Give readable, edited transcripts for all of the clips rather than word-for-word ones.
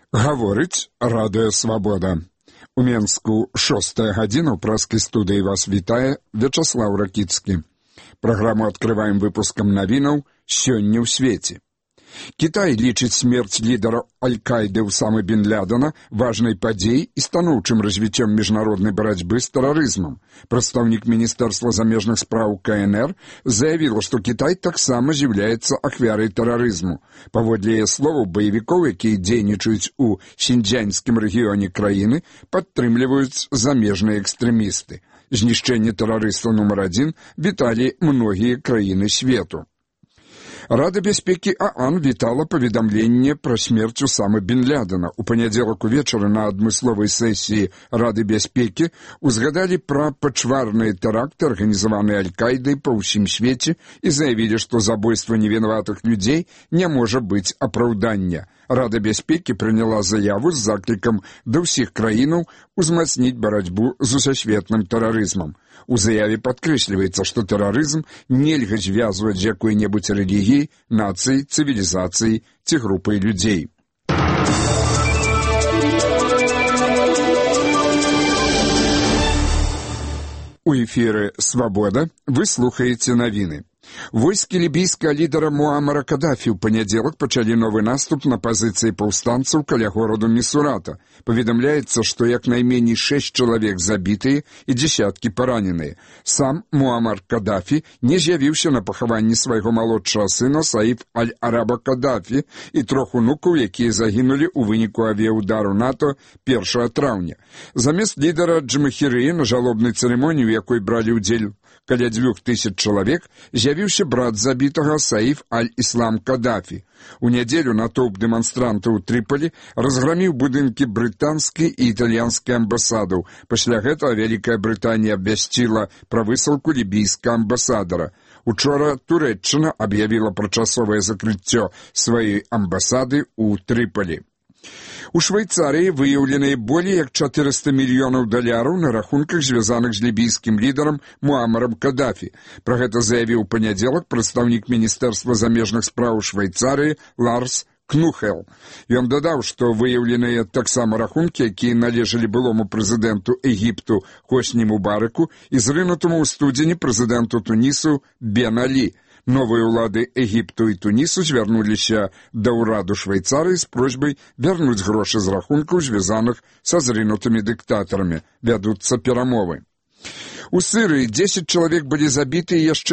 Гаворыць Радыё Свабода. У Менску 6 гадзіна ў праскай студыі вас вітае Вячаслаў Ракіцкі. Праграму адкрываем выпускам навінаў «Сёння ў свеце». Кітай лічыць смерць лідара Аль-Каіды Усамы бен Лядена важнай падзеяй і станоўчым развіццём міжнароднай барацьбы з тэрарызмам. Прадстаўнік Міністэрства замежных спраў КНР заявіла, што Кітай таксама з'яўляецца ахвярай тэрарызму. Паводле яе словаў, баевікоў, якія дзейнічаюць у Сіньцзянскім рэгіёне краіны, падтрымліваюць замежныя экстрэмісты. Знішчэнне тэрарыста нумар 1 віталі многія краіны свету. Рада бяспекі ААН вітала паведамленне пра смерць Усамы бен Лядена. У панядзелак увечары на адмысловай сесіі Рады бяспекі узгадалі пра пачварныя тэракты, арганізаваныя Аль-Каідай па ўсім свеце, і заявілі, што забойства невінаватых людзей не можа быць апраўдання. Рада бяспекі прыняла заяву з заклікам да ўсіх краінаў узмацніць барацьбу з усесветным тэрарызмам. У заяве падкрэсліваецца, што тэрарызм нельга звязваць з якой-небудзь рэлігіяй, нацыяй, цывілізацыяй ці групай людзей. У эфіры «Свабода» вы слухаеце навіны. Войскі лібійскага лідара Муамара Кадафі ў панядзелак пачалі новы наступ на пазіцыі паўстанцаў каля гораду Місурата. Паведамляецца, што як найменей 6 чалавек забітыя і дзесяткі параненыя. Сам Муамар Кадафі не з'явіўся на пахаванні свайго малодшага сына Саіф Аль-Араба Кадафі і 3 унукаў, якія загінулі ў выніку авіяудару НАТО 1 траўня. Замест лідара Джамахірыі на жалобнай цырымоніі, у якой бралі ўдзел каля 2000 чалавек, з'явіўся брат забітага Саіф Аль-Іслам Кадафі. У нядзелю натоўп дэманстрантаў у Трыполі разграміў будынкі брытанскай і італьянскай амбасадаў. Пасля гэтага Вялікая Брытанія абвясціла пра высылку лібійскага амбасадара. Учора Турэччына аб'явіла пра часовае закрыццё сваёй амбасады ў Трыполі. У Швейцарыі выяўленыя болей як 400 мільёнаў даляраў на рахунках, звязаных з лібійскім лідарам Муамарам Кадафі. Пра гэта заявіў у панядзелак прадстаўнік Міністэрства замежных спраў Швейцарыі Ларс Кнухел. Ён дадаў, што выяўленыя таксама рахункі, якія належалі былому прэзідэнту Егіпту Хосні Мубараку і зрынутаму ў студзені прэзідэнту Тунісу Бен Алі. Новыя ўлады Егіпту і Тунісу звярнуліся да ўраду Швейцарыі з просьбай вярнуць грошы з рахункаў, звязаных са зрынутымі дыктатарамі. Вядуцца перамовы. У Сырыі 10 чалавек былі забіты і яшчэ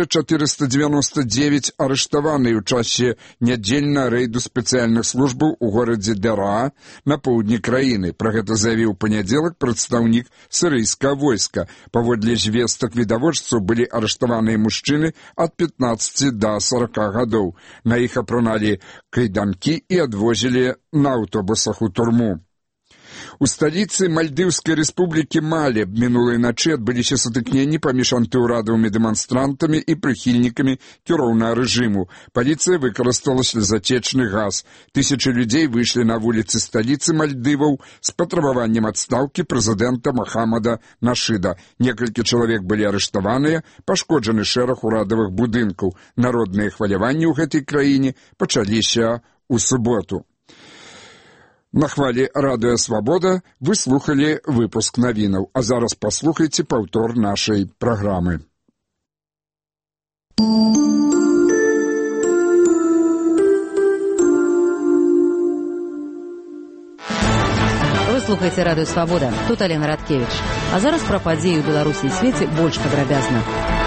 499 арыштаваныя ў часе нядзельнага рэйду спецыяльных службаў у горадзе Дэраа на поўдні краіны. Пра гэта заявіў у панядзелак прадстаўнік сырыйскага войска. Паводле звестак відавочцаў былі арыштаваныя мужчыны ад 15 да 40 гадоў. На іх апраналі кайданкі і адвозілі на аўтобусах у турму. У сталіцы Мальдыўскай рэспублікі Малі мінулай начы адбыліся сутыкненні паміж антыўрадавымі дэманстрантамі і прыхільнікамі кіроўнага рэжыму. Паліцыя выкарыстала слезатечны газ. Тысячы людзей выйшлі на вуліцы сталіцы Мальдываў з патрабаваннем адстаўкі прэзідэнта Махамада Нашыда. Некалькі чалавек былі арыштаваныя, пашкоджаны шэраг урадавых будынкаў. Народныя хваляванні ў гэтай краіне пачаліся ў суботу. На хвалі Радыё Свабода вы слухалі выпуск навінаў, а зараз паслухайце паўтор нашай праграмы. Вы слухаеце Радыё Свабода. Тут Алена Радкевіч. А зараз пра падзеі ў Беларусі і свеце больш падрабязна.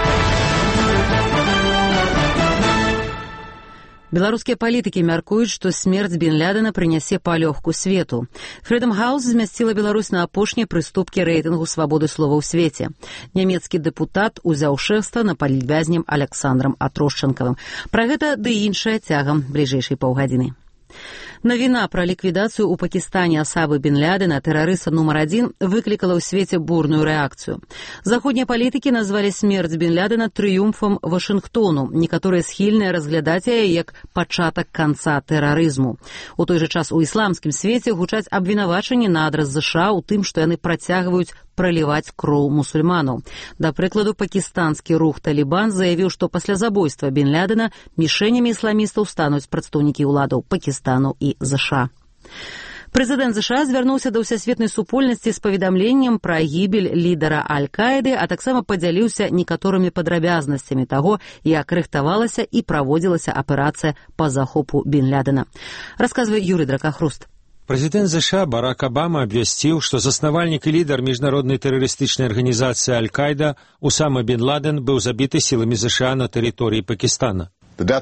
Беларускія палітыкі мяркуюць, што смерць бен Лядена прынясе палёгку свету. Freedom House змясціла Беларусь на апошняй прыступкі рэйтынгу свабоды слова ў свеце. Нямецкі дэпутат узяў шэфства над палітвязнем Александрам Атрушчанкавым. Пра гэта ды іншае цягам бліжэйшай паўгадзіны. Навіна пра ліквідацыю ў Пакістане Асамы бен Лядена, тэрарыста нумар 1, выклікала ў свеце бурную рэакцыю. Заходнія палітыкі назвалі смерць бен Лядена трыумфам Вашынгтону. Некаторыя схільныя разглядаць яе як пачатак канца тэрарызму. У той жа час у ісламскім свеце гучаць абвінавачанні на адрас ЗША ў тым, што яны працягваюць праліваць кроў мусульманаў. Да прыкладу, пакістанскі рух «Талібан» заявіў, што пасля забойства бен Лядена мішэнямі ісламістаў стануць прадстаўнікі ўладаў Пакістану і ЗША. Прэзідэнт ЗША звярнуўся да ўсясветнай супольнасці з паведамленнем пра гібель лідара Аль-Каіды, а таксама падзяліўся некаторымі падрабязнасцямі таго, як рыхтавалася і праводзілася аперацыя па захопу Бін Лядена. Расказвае Юрый Дракахруст. Прэзідэнт ЗША Барак Абама абвясціў, што заснавальнік і лідар міжнароднай тэрарыстычнай арганізацыі Аль-Каіда Усама Бін Ладен быў забіты сіламі ЗША на тэрыторыі Пакістана.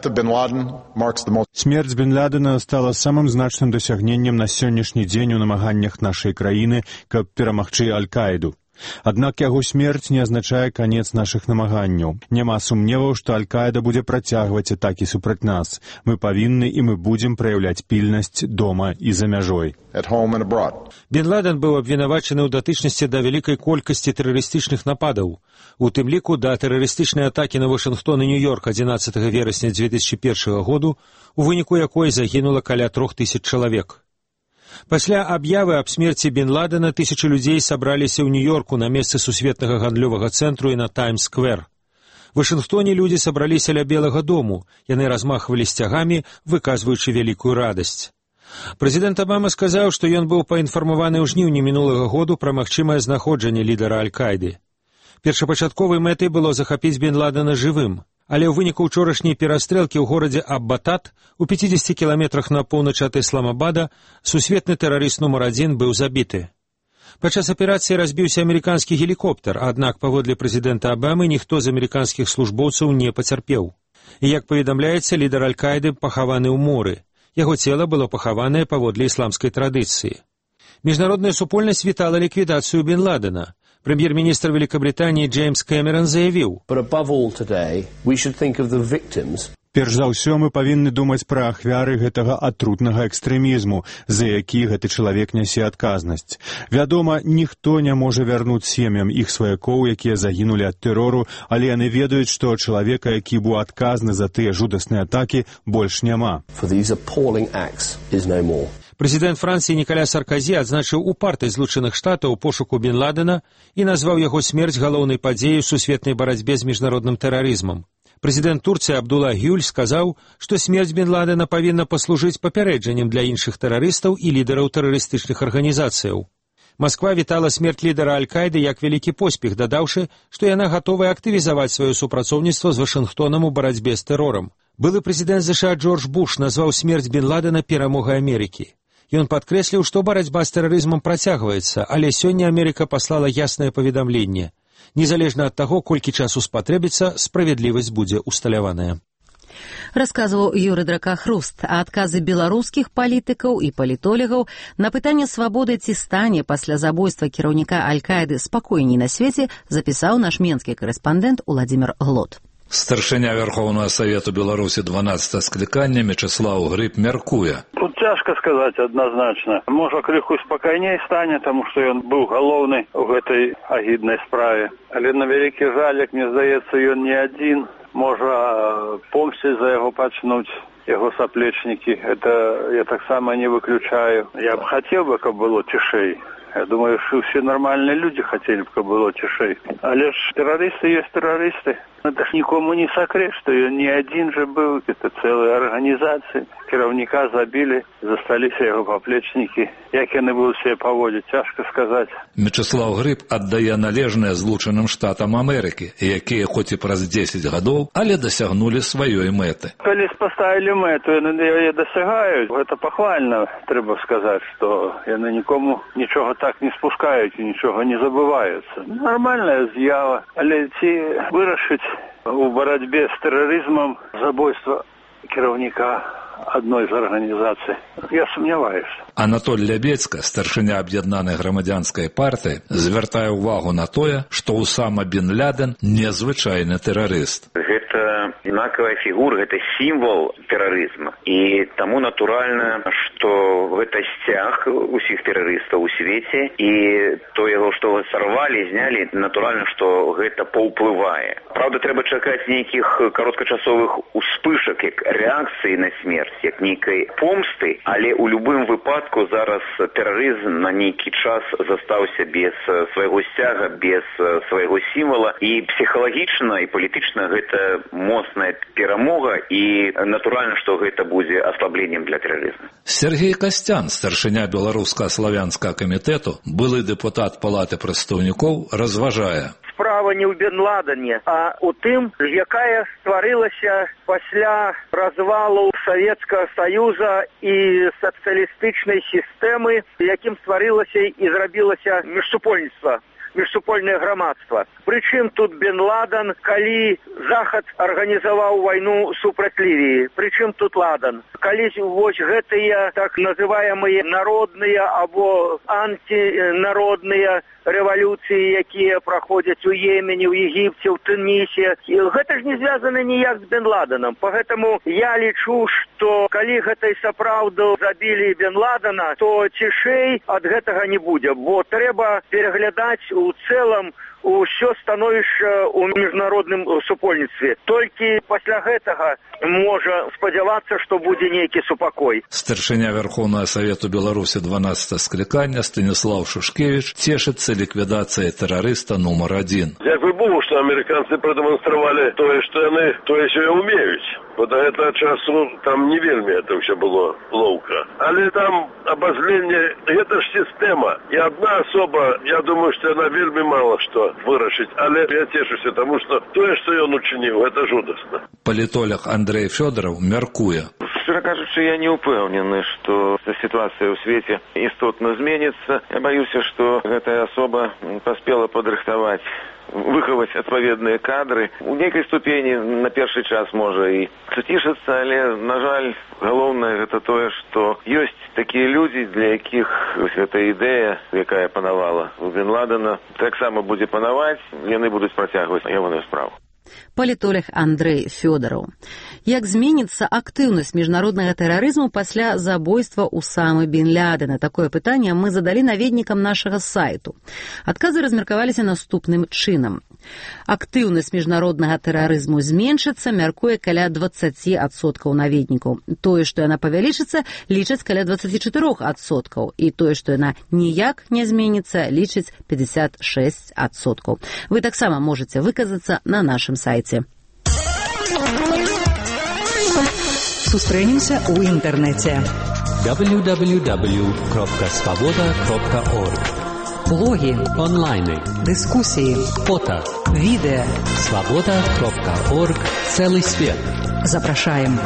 Смерць Бін Лядена стала самым значным дасягненнем на сённяшні дзень у намаганнях нашай краіны, каб перамагчы Аль-Каіду. Аднак яго смерць не азначае канец нашых намаганняў. Няма сумневаў, што Аль-Каіда будзе працягваць атакі супраць нас. Мы павінны і мы будзем праяўляць пільнасць дома і за мяжой. Бін Ладен быў абвінавачаны ў датычнасці да вялікай колькасці тэрарыстычных нападаў, у тым ліку да тэрарыстычнай атакі на Вашынгтон і Нью-Йорк 11 верасня 2001 году, у выніку якой загінула каля 3000 чалавек. Пасля аб'явы аб смерці Бін Ладена тысячы людзей сабраліся ў Нью-Йорку на месцы сусветнага гандлёвага цэнтру і на Таймс-сквер. У Вашынгтоне людзі сабраліся ля Белага дому, яны размахвалі сцягамі, выказваючы вялікую радасць. Прэзідэнт Абама сказаў, што ён быў паінфармаваны ў жніўні мінулага году пра магчымае знаходжанне лідара Аль-Каіды. Першапачатковай мэтай было захапіць Бін Ладена жывым, але ў выніку ўчорашняй перастрэлкі ў горадзе Аббатат, у 50 кіламетрах на поўнач ад Ісламабада, сусветны тэрарыст нумар 1 быў забіты. Падчас аперацыі разбіўся амерыканскі гелікоптер, аднак, паводле прэзідэнта Абамы, ніхто з амерыканскіх службоўцаў не пацярпеў. І, як паведамляецца, лідар Аль-Каіды пахаваны ў моры. Яго цела было пахаванае паводле ісламскай традыцыі. Міжнародная супольнасць вітала ліквідацыю Бін Ладена. Прэм'ер-міністр Великабрытаніі Джеймс Кэмерон заявіў: перш за ўсё мы павінны думаць пра ахвяры гэтага атрутнага экстрэмізму, за які гэты чалавек нясе адказнасць. Вядома, ніхто не можа вярнуць сем'ям іх сваякоў, якія загінулі ад тэрору, але яны ведаюць, што чалавека, які быў адказны за тыя жудасныя атакі, больш няма. Прэзідэнт Францыі Нікаля Сарказі адзначыў упартасць Злучаных Штатаў у пошуку Бін Ладена і назваў яго смерць галоўнай падзеяй у сусветнай барацьбе з міжнародным тэрарызмам. Прэзідэнт Турцыі Абдулла Гюль сказаў, што смерць Бін Ладена павінна паслужыць папярэджаннем для іншых тэрарыстаў і лідараў тэрарыстычных арганізацыяў. Масква вітала смерць лідара Аль-Каіды як вялікі поспех, дадаўшы, што яна гатовая актывізаваць сваё супрацоўніцтва з Вашынгтонам у барацьбе з тэрорам. Былы прэзідэнт ЗША Джордж Буш назваў смерць Бін Ладена перамогай Амерыкі. Ён падкрэсліў, што барацьба з тэрарызмам працягваецца, але сёння Амерыка паслала яснае паведамленне. Незалежна ад таго, колькі часу спатрэбіцца, справядлівасць будзе усталяваная. Расказваў Юрый Дракахруст, а адказы беларускіх палітыкаў і палітолегаў на пытанне свабоды ці стане пасля забойства кіраўніка Аль-Каіды спакойней на свеце запісаў наш менскі корэспандэнт Уладзімір Глот. Старшыня Верховного Совету Беларусі 12 склікання Мячеслав Грыб мяркуе. Тут цяжка сказаць адназначна. Можа, крыху спакайней стане, таму што ён быў галоўны ў гэтай агіднай справе. Але на вялікі жаль, як мне здаецца, ён не адзін. Можа, помсціць за яго пачнуць яго саплечнікі. Это я таксама не выключаю. Я б хацеў бы, каб было цішэй. Я думаю, что все нормальные люди хотели бы, чтобы было тишей. Але ж террористы есть террористы. Это ж никому не секрет, что он не один же был. Это целые организации. Кіраўніка забили, засталіся яго паплечнікі. Як яны будуць себе паводзіць, цяжка сказаць. Мячеслав Грыб аддае належнае Злучаным Штатам Амерыкі, якія хоць і праз 10 гадоў, але дасягнулі сваёй мэты. Калі паставілі мэту, яны яе дасягаюць. Гэта пахвальна, трэба сказаць, што яны нікому нічога так не спускаюць і нічога не забываюцца. Нормальная з'ява, але ці вырашыць у барацьбе з тэрарызмам забойства кіраўніка адной з арганізацый. Я сумняваюся. Анатоль Лябецька, старшыня аб'яднанай грамадзянскай партыі, звяртае ўвагу на тое, што Усама Бін Ляден незвычайны тэрарыст. Гэта знакавая фігура, гэта сімвол тэрарызма. І таму натуральна, што гэта сцяг усіх тэрарыстаў у свеце, і то яго, што сарвалі, знялі, натуральна, што гэта паўплывае. Праўда, трэба чакаць нейкіх кароткачасовых успышак, як рэакцыі на смерць, як нейкай помсты, але ў любым выпадку зараз тэрарызм на нейкі час застаўся без свайго сцяга, без свайго сімвала, і псіхалагічна і палітычна гэта моцная перамога і натуральна, што гэта будзе аслабленнем для тэрарызму. Сергей Касцян, старшыня беларуска-славянскага камітэту, былы дэпутат Палаты прадстаўнікоў, разважае. Справа не ў Бен Ладане, а ў тым, якая стварылася пасля развалу Савецкага Саюза і сацыялістычнай сістэмы, якім стварылася і зрабілася міжсупольніцтва, міжсупольнае грамадства. Прычым тут Бен Ладен, калі Захад арганізаваў вайну супраць Лівіі? Прычым тут Ладен? Калі вось гэтыя так называемыя народныя або антинародныя рэвалюцыі, якія праходзяць у Йемене, у Егіпце, у Тунісе, гэта ж не звязана ніяк з Бен Ладеном. Поэтому я лічу, што калі гэта і сапраўду забілі Бен Ладена, то цішэй ад гэтага не будзе, бо трэба пераглядаць у цэлым усё становішча ў міжнародным супольніцтве. Толькі пасля гэтага можа спадзявацца, што будзе нейкі супакой. Старшыня Верховнага Савету Беларусі 12 склікання Станіслав Шушкевич цешыцца ліквідацыяй тэрарыста нумар 1. Дзякуй Богу, што амерыканцы прадэманстравалі тое, што яны умеюць. Бо до гэтага часу там не вельмі это ўсё было лоўка. Але там абазленне, гэта ж сістэма. І адна асоба, я думаю, што яна вельмі мала што вырашыць. Але я цешуся, таму што тое, што ён учыніў, гэта жудасна. Палітолог Андрей Фёдоров мяркуе. Шчыра кажучы, я не ўпэўнены, што сітуацыя ў свеце істотна зменіцца. Я баюся, што гэтая асоба паспела падрыхтаваць, выхаваць адпаведныя кадры. У нейкай ступені на першы час можа і цішыцца, але, на жаль, галоўнае гэта тое, што ёсць такія людзі, для якіх гэта ідэя, якая панавала у Бен Ладена, таксама будзе панаваць, яны будуць працягваць ягоную справу. Палітолог Андрей Фёдоров. Як зменіцца актыўнасць міжнароднага тэрарызму пасля забойства Усамы Бен Лядена? Такое пытанне мы задалі наведнікам нашага сайту. Адказы размеркаваліся наступным чынам. Актыўнасць міжнароднага тэрарызму зменшыцца, мяркуе каля 20% наведнікаў. Тое, што яна павялічыцца, лічаць каля 24%. І тое, што яна ніяк не зменіцца, лічаць 56%. Вы таксама можаце выказацца на нашым сайце. Сустрэнемся ў інтэрнэце. www.svoboda.org. Блогі, онлайны, дыскусіі, фото, відэа. Svoboda.org. Цэлы свет. Запрашаем.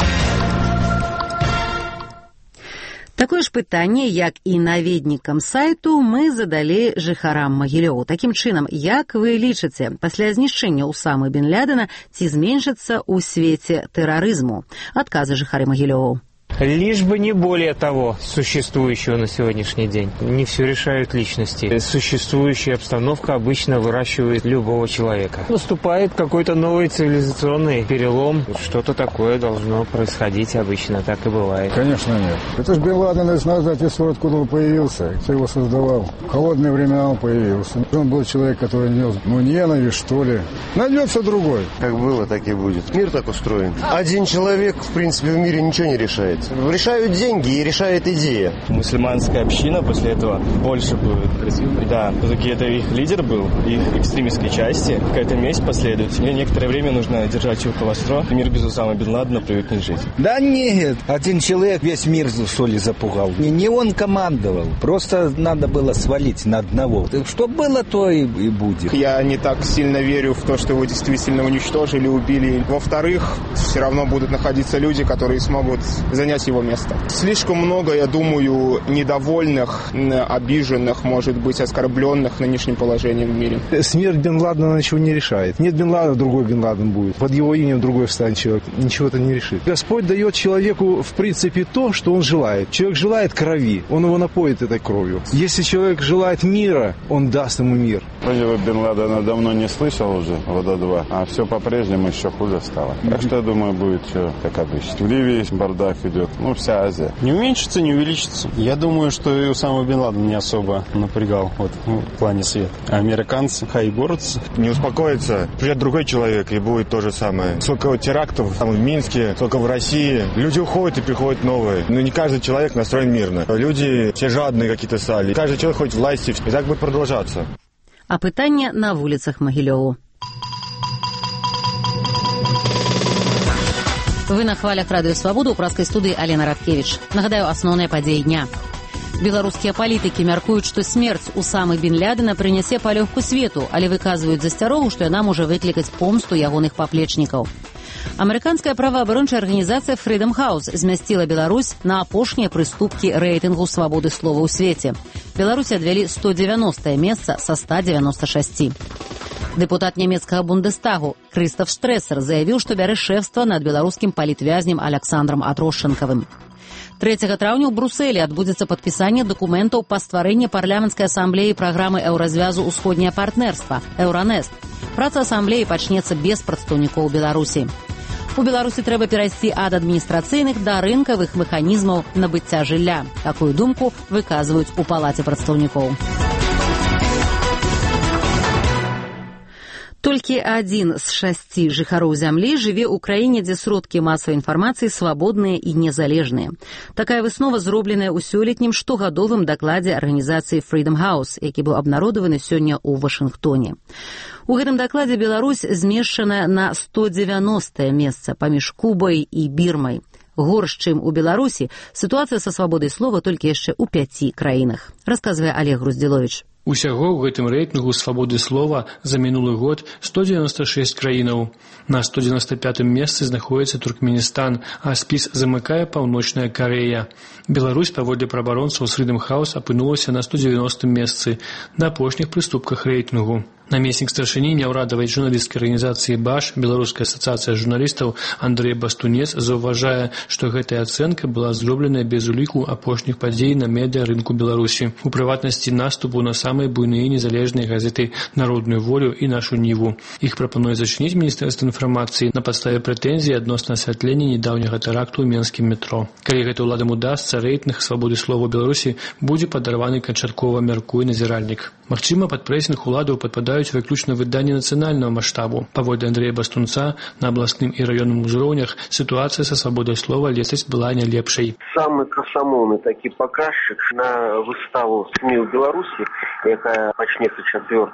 Такое ж пытанне, як і наведнікам сайту, мы задалі жыхарам Магілёву. Такім чынам, як вы лічыце, пасля знішчэння Усамы Бен Лядена ці зменшыцца ў свеце тэрарызму? Адказы жыхары Магілёву. Лишь бы не более того существующего на сегодняшний день. Не все решают личности. Существующая обстановка обычно выращивает любого человека. Наступает какой-то новый цивилизационный перелом. Что-то такое должно происходить обычно, так и бывает. Конечно нет. Это же Бен Ладен, если надо знать историю, откуда он появился, кто его создавал. В холодные времена он появился. Он был человек, который нес ненависть, что ли. Найдется другой. Как было, так и будет. Мир так устроен. Один человек, в принципе, в мире ничего не решает. Решают деньги и решает идея. Мусульманская община после этого больше будет развивать. Да, все-таки это их лидер был, их экстремистской части. Какая-то месть последует. Мне некоторое время нужно держать ухо востро. Мир без Усамы Бен Ладена привыкнет жить. Да нет, один человек весь мир соли запугал. Не он командовал, просто надо было свалить на одного. Что было, то и будет. Я не так сильно верю в то, что его действительно уничтожили, убили. Во-вторых, все равно будут находиться люди, которые смогут занять его место. Слишком много, я думаю, недовольных, обиженных, может быть, оскорбленных нынешним положением в мире. Смерть Бен Ладена ничего не решает. Нет Бен Ладена, другой Бен Ладен будет. Под его именем другой встанет человек. Ничего это не решит. Господь дает человеку, в принципе, то, что он желает. Человек желает крови, он его напоит этой кровью. Если человек желает мира, он даст ему мир. Вроде бы Бен Ладена давно не слышал уже, года два, а все по-прежнему еще хуже стало. Так что, я думаю, будет все как обычно. В Ливии бардак идет, вся Азия. Не уменьшится, не увеличится. Я думаю, что и Усама Бен Ладен не особо напрягал в плане света. А американцы хай борются. Не успокоится, придет другой человек и будет то же самое. Сколько терактов там в Минске, сколько в России. Люди уходят и приходят новые. Но не каждый человек настроен мирно. Люди все жадные какие-то стали. Каждый человек хочет власти. И так будет продолжаться. А пытанне на вуліцах Магілёву. Вы на хвалях Радыё Свабода, у праскай студыі Алена Радкевіч. Нагадаю, асноўныя падзеі дня. Беларускія палітыкі мяркуюць, што смерць Усамы бін Лядена прынясе палёгку свету, але выказваюць засцярогу, што яна можа выклікаць помсту ягоных паплечнікаў. Амерыканская праваабарончая арганізацыя Freedom House змясціла Беларусь на апошнія прыступкі рэйтынгу свабоды слова ў свеце. Беларусі адвялі 190-е месца са 196. Дэпутат нямецкага Бундестагу Крыстоф Штрэсер заявіў, што бярэ шэфства над беларускім палітвязнем Аляксандрам Атрошчанкавым. 3 траўня ў Брусэлі адбудзецца падпісанне дакументаў па стварэнні парламенцкай асамблеі праграмы еўразвязу «Усходняе партнерства» «Еўранест». Праца асамблеі пачнецца без прадстаўнікоў Беларусі. У Беларусі трэба перайсці ад адміністрацыйных да рынкавых механізмаў набыцця жылля. Такую думку выказваюць у палаце прадстаўнікоў. Толькі 1 з 6 жыхароў зямлі жыве ў краіне, дзе сродкі масавай інфармацыі свабодныя і незалежныя. Такая выснова зробленая ў сёлетнім штогадовым дакладзе арганізацыі Freedom House, які быў абнародаваны сёння ў Вашынгтоне. У гэтым дакладзе Беларусь змешчана на 190-е месца паміж Кубай і Бірмай. Горш, чым у Беларусі, сітуацыя са свабодай слова толькі яшчэ ў 5 краінах, расказвае Олег Груздзіловіч. Усяго ў гэтым рэйтынгу свабоды слова за мінулы год 196 краінаў. На 195-м месцы знаходіцца Туркменістан, а спіс замыкае Паўночная Карэя. Беларусь, паводле праабаронцаў Freedom House, апынулася на 190-м месцы на апошніх прыступках рэйтынгу. Намеснік старшыні няўрадавай журналісцкай арганізацыі БАШ, Беларуская асацыяцыя журналістаў Андрэй Бастунец заўважае, што гэтая ацэнка была зробленая без уліку апошніх падзей на медыарынку Беларусі. У прыватнасці наступу на самыя буйныя незалежныя газеты «Народную волю» і «Нашу Ніву». Іх прапануе зачыніць Міністэрства інфармацыі на падставе прэтэнзій адносна асвятлення нядаўняга тэракту ў менскім метро. Калі гэта ўладам удасца, рэйтынг свабоды слова ў Беларусі будзе падарваны канчаткова, мяркуе назіральнік. Магчыма, пад прэсінг уладаў падпадаюць выключна выданні нацыянальнага маштабу. Паводле Андрэя Бастунца, на абласным і раённым узроўнях сітуацыя са свабодай слова летась была не лепшай. Самы красамоўны такі паказчык на выставу СМІ ў Беларусі, якая пачнецца 4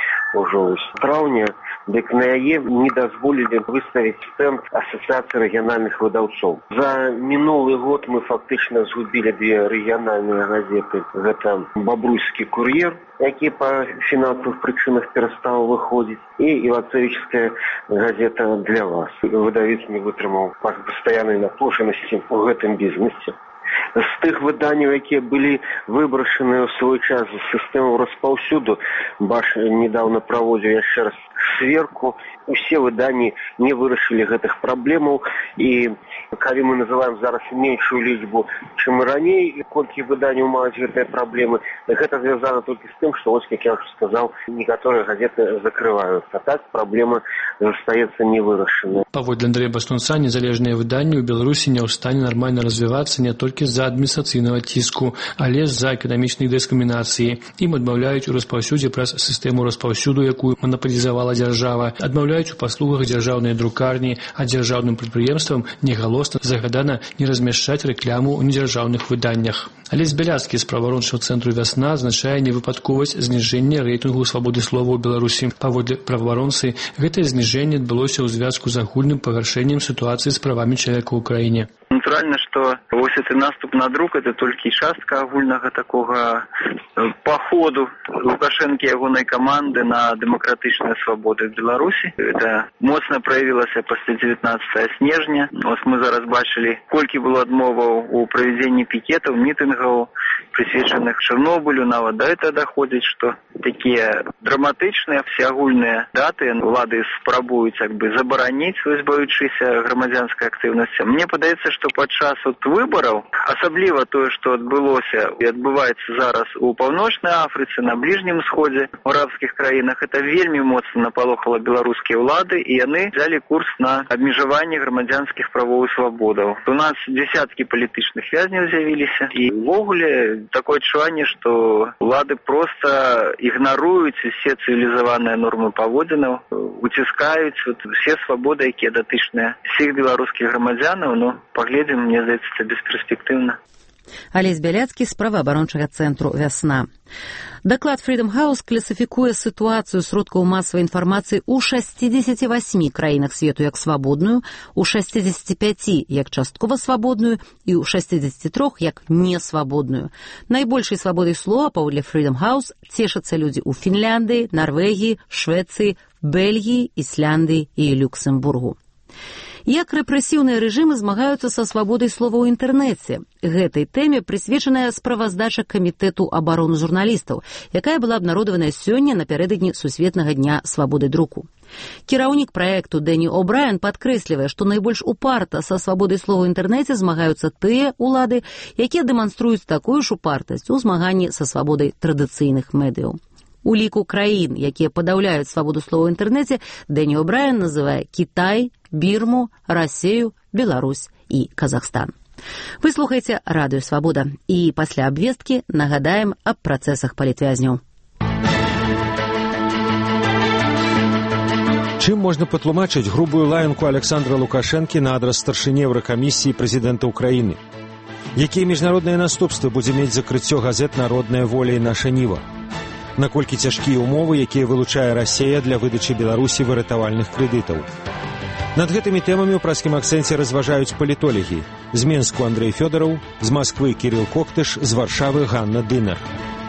ўжо траўня, дык на яе не дазволілі выставіць стэнд асацыяцыі рэгіянальных выдаўцоў. За мінулы год мы фактычна згубілі 2 рэгіянальныя газеты. Гэта «Бабруйскі кур'ер», які па фінансавых прычынах перастаў выходзіць, і «Івацевічская газета для вас». Выдавец не вытрымаў па пастаяннай напружанасці ў гэтым бізнесе. З тых выданняў, якія былі выбрашаны ў свой час з сістэмаў распаўсюду, БАШ недавно праводзіў яшчэ раз сверку, усе выданні не вырашылі гэтых праблемаў, і калі мы называем зараз меншую лічбу, чым раней, колькі выданняў маюць гэтыя праблемы, гэта звязана толькі з тым, што, вось, як я ўжо сказаў, некаторыя газеты закрываюцца. А так праблема застаецца невырашаная. Паводле Андрэя Бастунца, незалежныя выданні ў Беларусі не ў стане нармальна развівацца не толькі з-за адміністрацыйнага ціску, але з-за эканамічнай дыскрымінацыі. Ім адмаўляюць у распаўсюдзе праз сістэму распаўсюду, якую манапалізавала дзяржава, адмаўляюць у паслугах дзяржаўнай друкарні, а дзяржаўным прадпрыемствам негалосна загадана не размяшчаць рэкляму ў недзяржаўных выданнях. Алесь Бяляцкі з праваабарончага цэнтру «Вясна» азначае невыпадковасць зніжэння рэйтынгу свабоды слова ў Беларусі. Паводле праваабаронцы, гэтае зніжэнне адбылося ў звязку з агульным пагаршэннем сітуацыі з правамі чалавека ў краіне. Натуральна, што вось гэты наступ на друк – это толькі частка агульнага такога паходу Лукашэнкі і ягонай каманды на дэмакратычныя свабоды в Беларусі. Это моцна праявілася пасля 19 снежня. Ось мы зараз бачылі, колькі было адмоваў у правядзенні пікетаў, мітынгаў, прысвечаных Чарнобылю. Нават да этого доходзіць, што такія драматычныя всеагульныя даты улады спрабуюць забараніць, баючыся грамадзянскай актыўнасці. Мне падаецца, што падчас выбараў, асабліва тое, што адбылося і адбываецца зараз у Паўночнай Афрыцы, на Бліжнім Сходзе, у арабскіх краінах, это вельмі моцна напалохала беларускія ўлады, і яны взяли курс на абмежаванне грамадзянскіх правоў і свабодаў. У нас десяткі палітычных вязняў з'явіліся, і ўвогуле такое адчуванне, што ўлады проста ігнаруюць усе цывілізаваныя нормы паводзінаў, уціскаюць усе свабоды, якія датычныя всіх беларускіх грамадзянаў, но паглядзім, мне здаецца, це бесперспектыўна. Алесь Бяляцкі з праваабарончага цэнтру «Вясна». Даклад Freedom House класіфікуе сітуацыю сродкаў масавай інфармацыі ў 68 краінах свету як свабодную, у 65 як часткова свабодную і ў 63 як несвабодную. Найбольшай свабодай слова, паводле Freedom House, цешацца людзі ў Фінляндыі, Нарвегіі, Швецыі, Бельгіі, Ісляндыі і Люксембургу. Як рэпрэсіўныя рэжымы змагаюцца са свабодай слова ў інтэрнэце. Гэтай тэме прысвечаная справаздача Камітэту абароны журналістаў, якая была абнародаваная сёння напярэдадні Сусветнага дня свабоды друку. Кіраўнік праекту Дэні О'Брайен падкрэслівае, што найбольш упарта са свабодай слова ў інтэрнэце змагаюцца тыя ўлады, якія дэманструюць такую ж упартасць у змаганні са свабодай традыцыйных медыяў. У ліку краін, якія падаўляюць свабоду слова ў інтэрнэце, Дэні О'Брайен называе Кітай, Бірму, Расею, Беларусь і Казахстан. Вы слухаеце Радыё Свабода і пасля абвесткі нагадаем аб працэсах палітвязняў. Чым можна патлумачыць грубую лаянку Александра Лукашэнкі на адрас старшыні Еўракамісіі прэзідэнта ўкраіны? Якія міжнародныя наступствы будзе мець закрыццё газет «Народная воля» і «Наша Ніва»? Наколькі цяжкія ўмовы, якія вылучае Расія для выдачы Беларусі выратавальных крэдытаў? Над гэтымі тэмамі ў праскім акцэнце разважаюць палітолагі. З Менску Андрей Фёдораў, з Москвы Кирилл Коктыш, з Варшавы Ганна Дынар.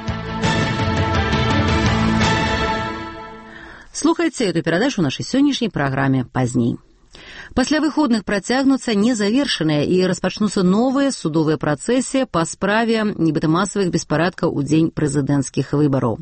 Слухайце эту перадачу ў нашай сённяшняй праграме пазней. Пасля выходных працягнуцца незавершаныя і распачнуцца новыя судовыя працэсы па справе нібыта масавых беспарадкаў у дзень прэзідэнцкіх выбараў.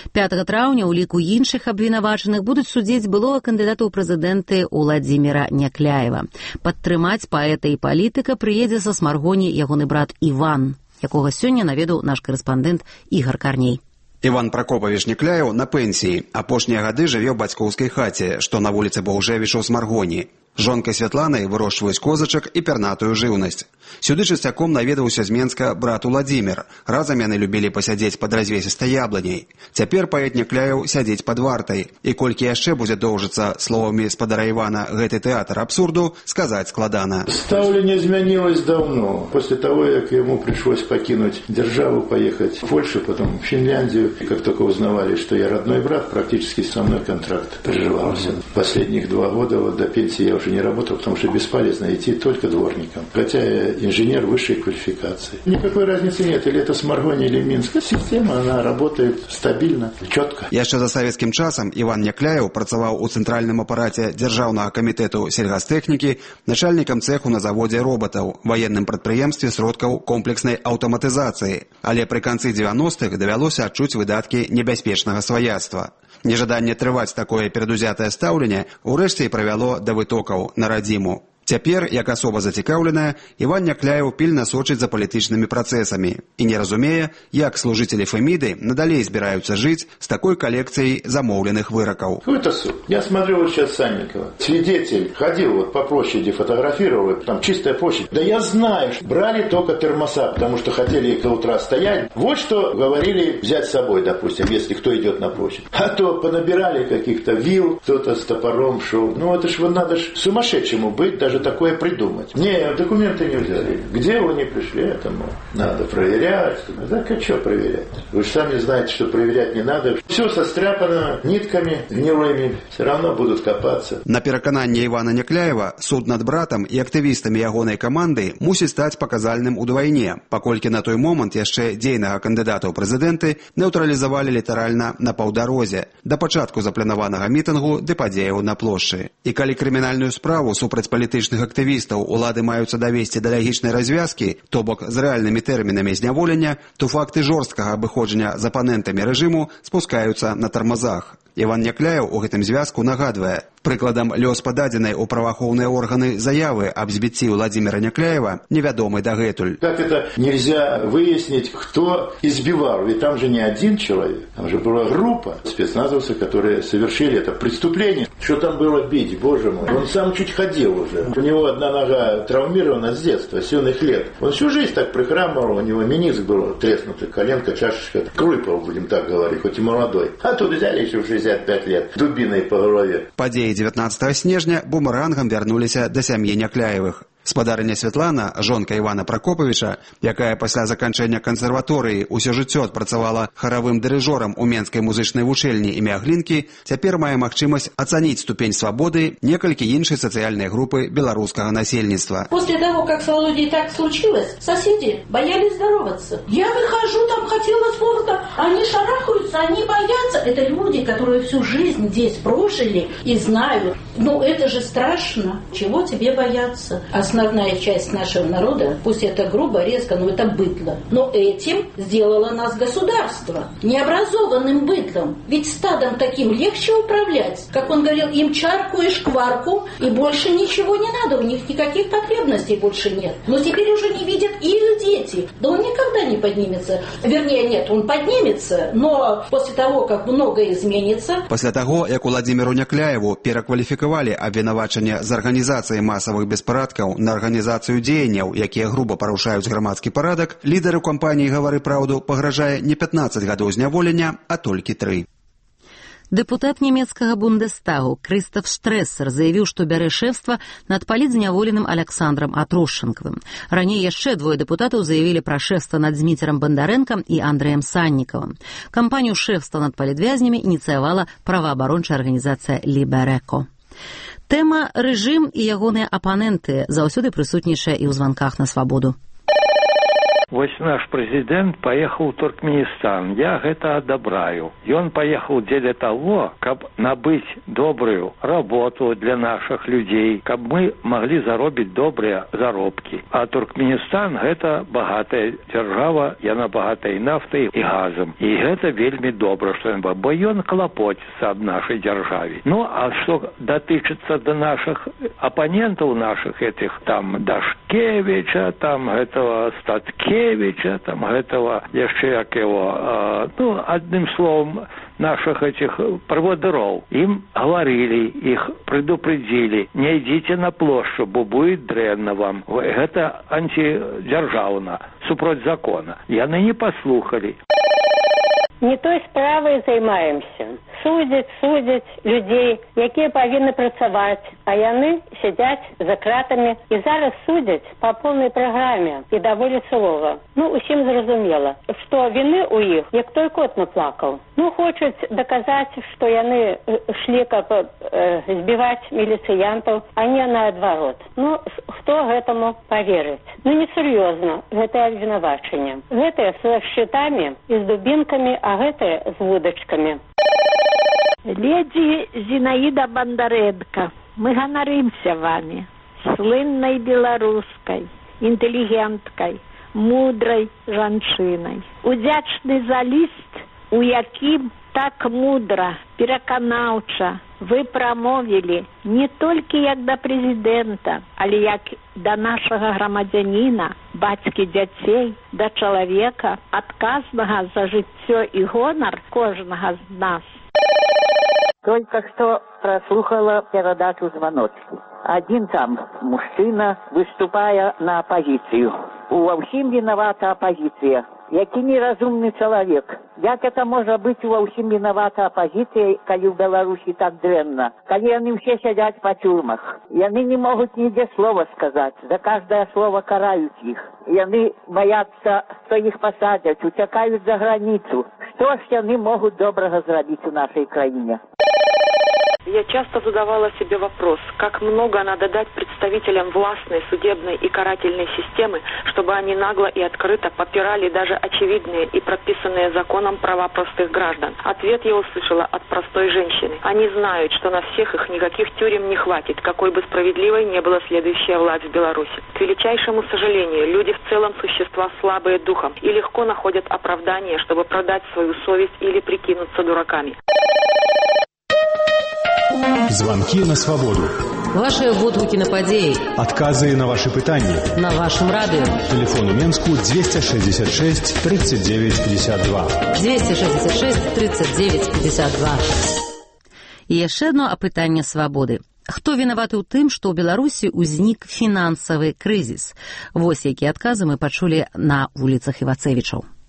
5 траўня ў ліку іншых абвінавачаных будуць судзіць былога кандыдата ў прэзідэнты Уладзіміра Някляева. Падтрымаць паэта і палітыка прыедзе са Смаргоні ягоны брат Іван, якога сёння наведаў наш карэспандэнт Ігар Карней. Іван Пракопавіч Някляеў на пенсіі. Апошнія гады жыве ў бацькоўскай хаце, што на вуліцы Богужевіча ў Смаргоні. Жонкай Святланай вырошчваюць козачак і пернатую жыўнасць. Сюды часцяком наведаўся з Менска брат Уладзімір. Разам яны любілі пасядзець пад развесістай яблыняй. Цяпер паэт Някляеў сядзець пад вартай. І колькі яшчэ будзе доўжыцца, словамі спадара Івана, гэты тэатр абсурду, сказаць складана. Ставленне змянилось давно. После того, как ему пришлось покинуть державу, поехать в Польшу, потом в Финляндию. И как только узнавали, что я родной брат, практически со мной контракт прерывался. Последних 2 года вот до пенсии я уже не работал, потому что бесполезно идти только дворником. Хотя я инженер высшей квалификации. Никакой разницы нет, или это Смаргони, или Минск. Система, она работает стабильно, четко. Яшчэ за савецкім часам Іван Някляеў працаваў у цэнтральным апараце Дзяржаўнага камітэту сельгастэхнікі, начальнікам цэху на заводзе роботаў, ваенным прадпрыемстве сродкаў комплекснай аўтаматызацыі. Але пры канцы 90-х давялося адчуць выдаткі небяспечнага сваяцтва. Нежаданне трываць такое перадузятае стаўленне ўрэшце і правяло да вытокаў на радзіму. Цяпер, як асоба зацікаўленая, Іван Някляеў пільна сочыць за палітычнымі працэсамі і не разумее, як служителі Фемиды надалей збіраюцца жыць з такой калекцыяй замоўленых выракаў. Какой-то суд. Я смотрю вот сейчас Санникова. Свидетель ходил вот по площади, фотографировал, там чистая площадь. Да я знаю, что брали только термоса, потому что хотели до утра стоять. Вот что говорили взять с собой, допустим, если кто идет на площадь. А то понабирали каких-то вил, кто-то с топором шел. Ну это ж надо ж сумасшедшему быть, даже такое придумать. Не, документы не взяли. Где вы не пришли, этому надо проверять. Так а что проверять? Вы же сами знаете, что проверять не надо. Все состряпано нитками гнилыми. Все равно будут копаться. На перакананне Івана Някляева суд над братам і актывістамі ягонай каманды мусіць стаць паказальным удвайне, паколькі на той момант яшчэ дзейнага кандыдата ў прэзідэнты нейтралізавалі літаральна на паўдарозе да пачатку запланаванага мітынгу ды падзеяў на плошчы. І калі крымінальную справу супраць палітычных актывістаў улады маюцца давесці да лагічнай развязкі, то бок з рэальнымі тэрмінамі зняволення, то факты жорсткага абыходжання з апанентамі рэжыму спускаюцца на тармазах. Іван Някляеў у гэтым звязку нагадвае, прыкладам лёс пададзенай у праваахоўныя органы заявы аб збіцці Уладзіміра Някляева невядомы дагэтуль. Как это нельзя выяснить, кто избивал? Ведь там же не один человек, там же была группа спецназовцев, которые совершили это преступление. Что там было бить, боже мой? Он сам чуть ходил уже. У него одна нога травмирована с детства, с юных лет. Он всю жизнь так прихрамывал, у него мениск был треснутый, коленка, чашечка. Крыпал, будем так говорить, хоть и молодой. А тут взяли еще в 65 лет, дубиной по голове. Падзеі 19 снежня бумерангам вярнуліся да сям'і Някляевых. Спадарыня Святлана, жонка Івана Пракопавіча, якая пасля заканчэння кансерваторыі ўсё жыццё адпрацавала харавым дырыжорам у Менскай музычнай вучэльні імя Глінкі, цяпер мае магчымасць ацаніць ступень свабоды некалькі іншай сацыяльнай групы беларускага насельніцтва. После того, как с Володей так случилось, соседи боялись здороваться. Я выхожу, там хотела спорта, они шарахаются, они боятся. Это люди, которые всю жизнь здесь прожили и знают. Ну, это же страшно. Чего тебе бояться? Основная часть нашего народа, пусть это грубо, резко, но это быдло. Но этим сделало нас государство. Необразованным быдлом. Ведь стадом таким легче управлять. Как он говорил, им чарку и шкварку, и больше ничего не надо. У них никаких потребностей больше нет. Но теперь уже не видят их дети. Да он никогда не поднимется. Вернее, нет, он поднимется, но после того, как многое изменится... Пасля таго, як Уладзіміру Някляеву перакваліфікавалі абвінавачанне з арганізацыі масавых беспарадкаў на арганізацыю дзеянняў, якія груба парушаюць грамадскі парадак, лідару кампаніі «Гавары праўду» пагражае не 15 гадоў зняволення, а толькі 3. Дэпутат нямецкага Бундестагу Крыстоф Штрэссер заявіў, што бярэ шэфства над палітзняволеным Александрам Атрушчынкавым. Раней яшчэ двое дэпутатаў заявілі пра шэфства над Зміцерам Бандарэнкам і Андрэем Саннікавым. Кампанію шэфства над палітвязнямі ініцыявала праваабарончая арганізацыя «Ліберэко». Тэма «Рэжым» і ягоныя апаненты заўсёды прысутнічае і ў званках на свабоду. Вось наш прэзідэнт паехаў у Туркменістан. Я гэта адабраю. Ён паехаў дзеля таго, каб набыць добрую работу для нашых людзей, каб мы маглі заробіць добрыя заробкі. А Туркменістан гэта багатая дзяржава, яна багатая нафтай і газам. І гэта вельмі добра, што ён, бо ён клапоціцца аб нашай дзяржаве. Ну, а што датычыцца да нашых апанентаў нашых этих, там, Дашкевіча, там, гэтага Статкевіча, там, гэтага яшчэ як его, ну, адным словом, наших этих правадыроў. Им говорили, их предупредили, не идите на площадь, бо будет дрэнна вам. Гэта антидзяржаўна, супроць закона. Яны не послухали. Не той справай займаемся. Судзяць людзей, якія павінны працаваць, а яны сядзяць за кратамі і зараз судзяць па поўнай праграме і даволі сурова. Ну, усім зразумела, што віны ў іх, як той кот наплакаў. Ну, хочуць даказаць, што яны шлі, каб збіваць міліцыянтаў, а не наадварот. Ну, хто гэтаму паверыць? Ну, несур'ёзна, гэтае абвінавачанне. Гэтае са шчытамі і з дубінкамі, а гэтае з вудачкамі. Леди Зинаида Бондаренко, мы ганарымся вами, слынной беларускай, интеллигенткой, мудрой жанчынай. Удзячны за ліст, у якім так мудра, пераканаўча вы прамовілі не толькі як да прэзідэнта, але як да нашага грамадзяніна, бацькі дзяцей, да чалавека, адказнага за жыццё і гонар кожнага з нас. Только что прослушала передачу «Звоночки». Один там мужчина, выступая на оппозицию. Во всем виновата оппозиция. Який неразумный человек. Як это может быть во всем виновата оппозиция, коли в Беларуси так дрянно? Коли они все сидят по тюрьмах. И они не могут нигде слова сказать. За каждое слово карают их. И они боятся, что их посадят, утекают за границу. Что ж они могут доброго сделать в нашей краине? Я часто задавала себе вопрос, как много надо дать представителям властной, судебной и карательной системы, чтобы они нагло и открыто попирали даже очевидные и прописанные законом права простых граждан. Ответ я услышала от простой женщины. Они знают, что на всех их никаких тюрем не хватит, какой бы справедливой не была следующая власть в Беларуси. К величайшему сожалению, люди в целом существа слабые духом и легко находят оправдание, чтобы продать свою совесть или прикинуться дураками. Звонки на свободу. Ваши водгукі на падзеі. Адказы на ваши пытанні. На вашем радио. Телефон у Менску 266 39 52. 266 39 52. І яшчэ одно апытанне свабоды. Хто вінаваты ў тым, што ў Беларусі ўзнік фінансавы крызіс? Вось якія адказы мы пачулі на вуліцах Івацэвічаў.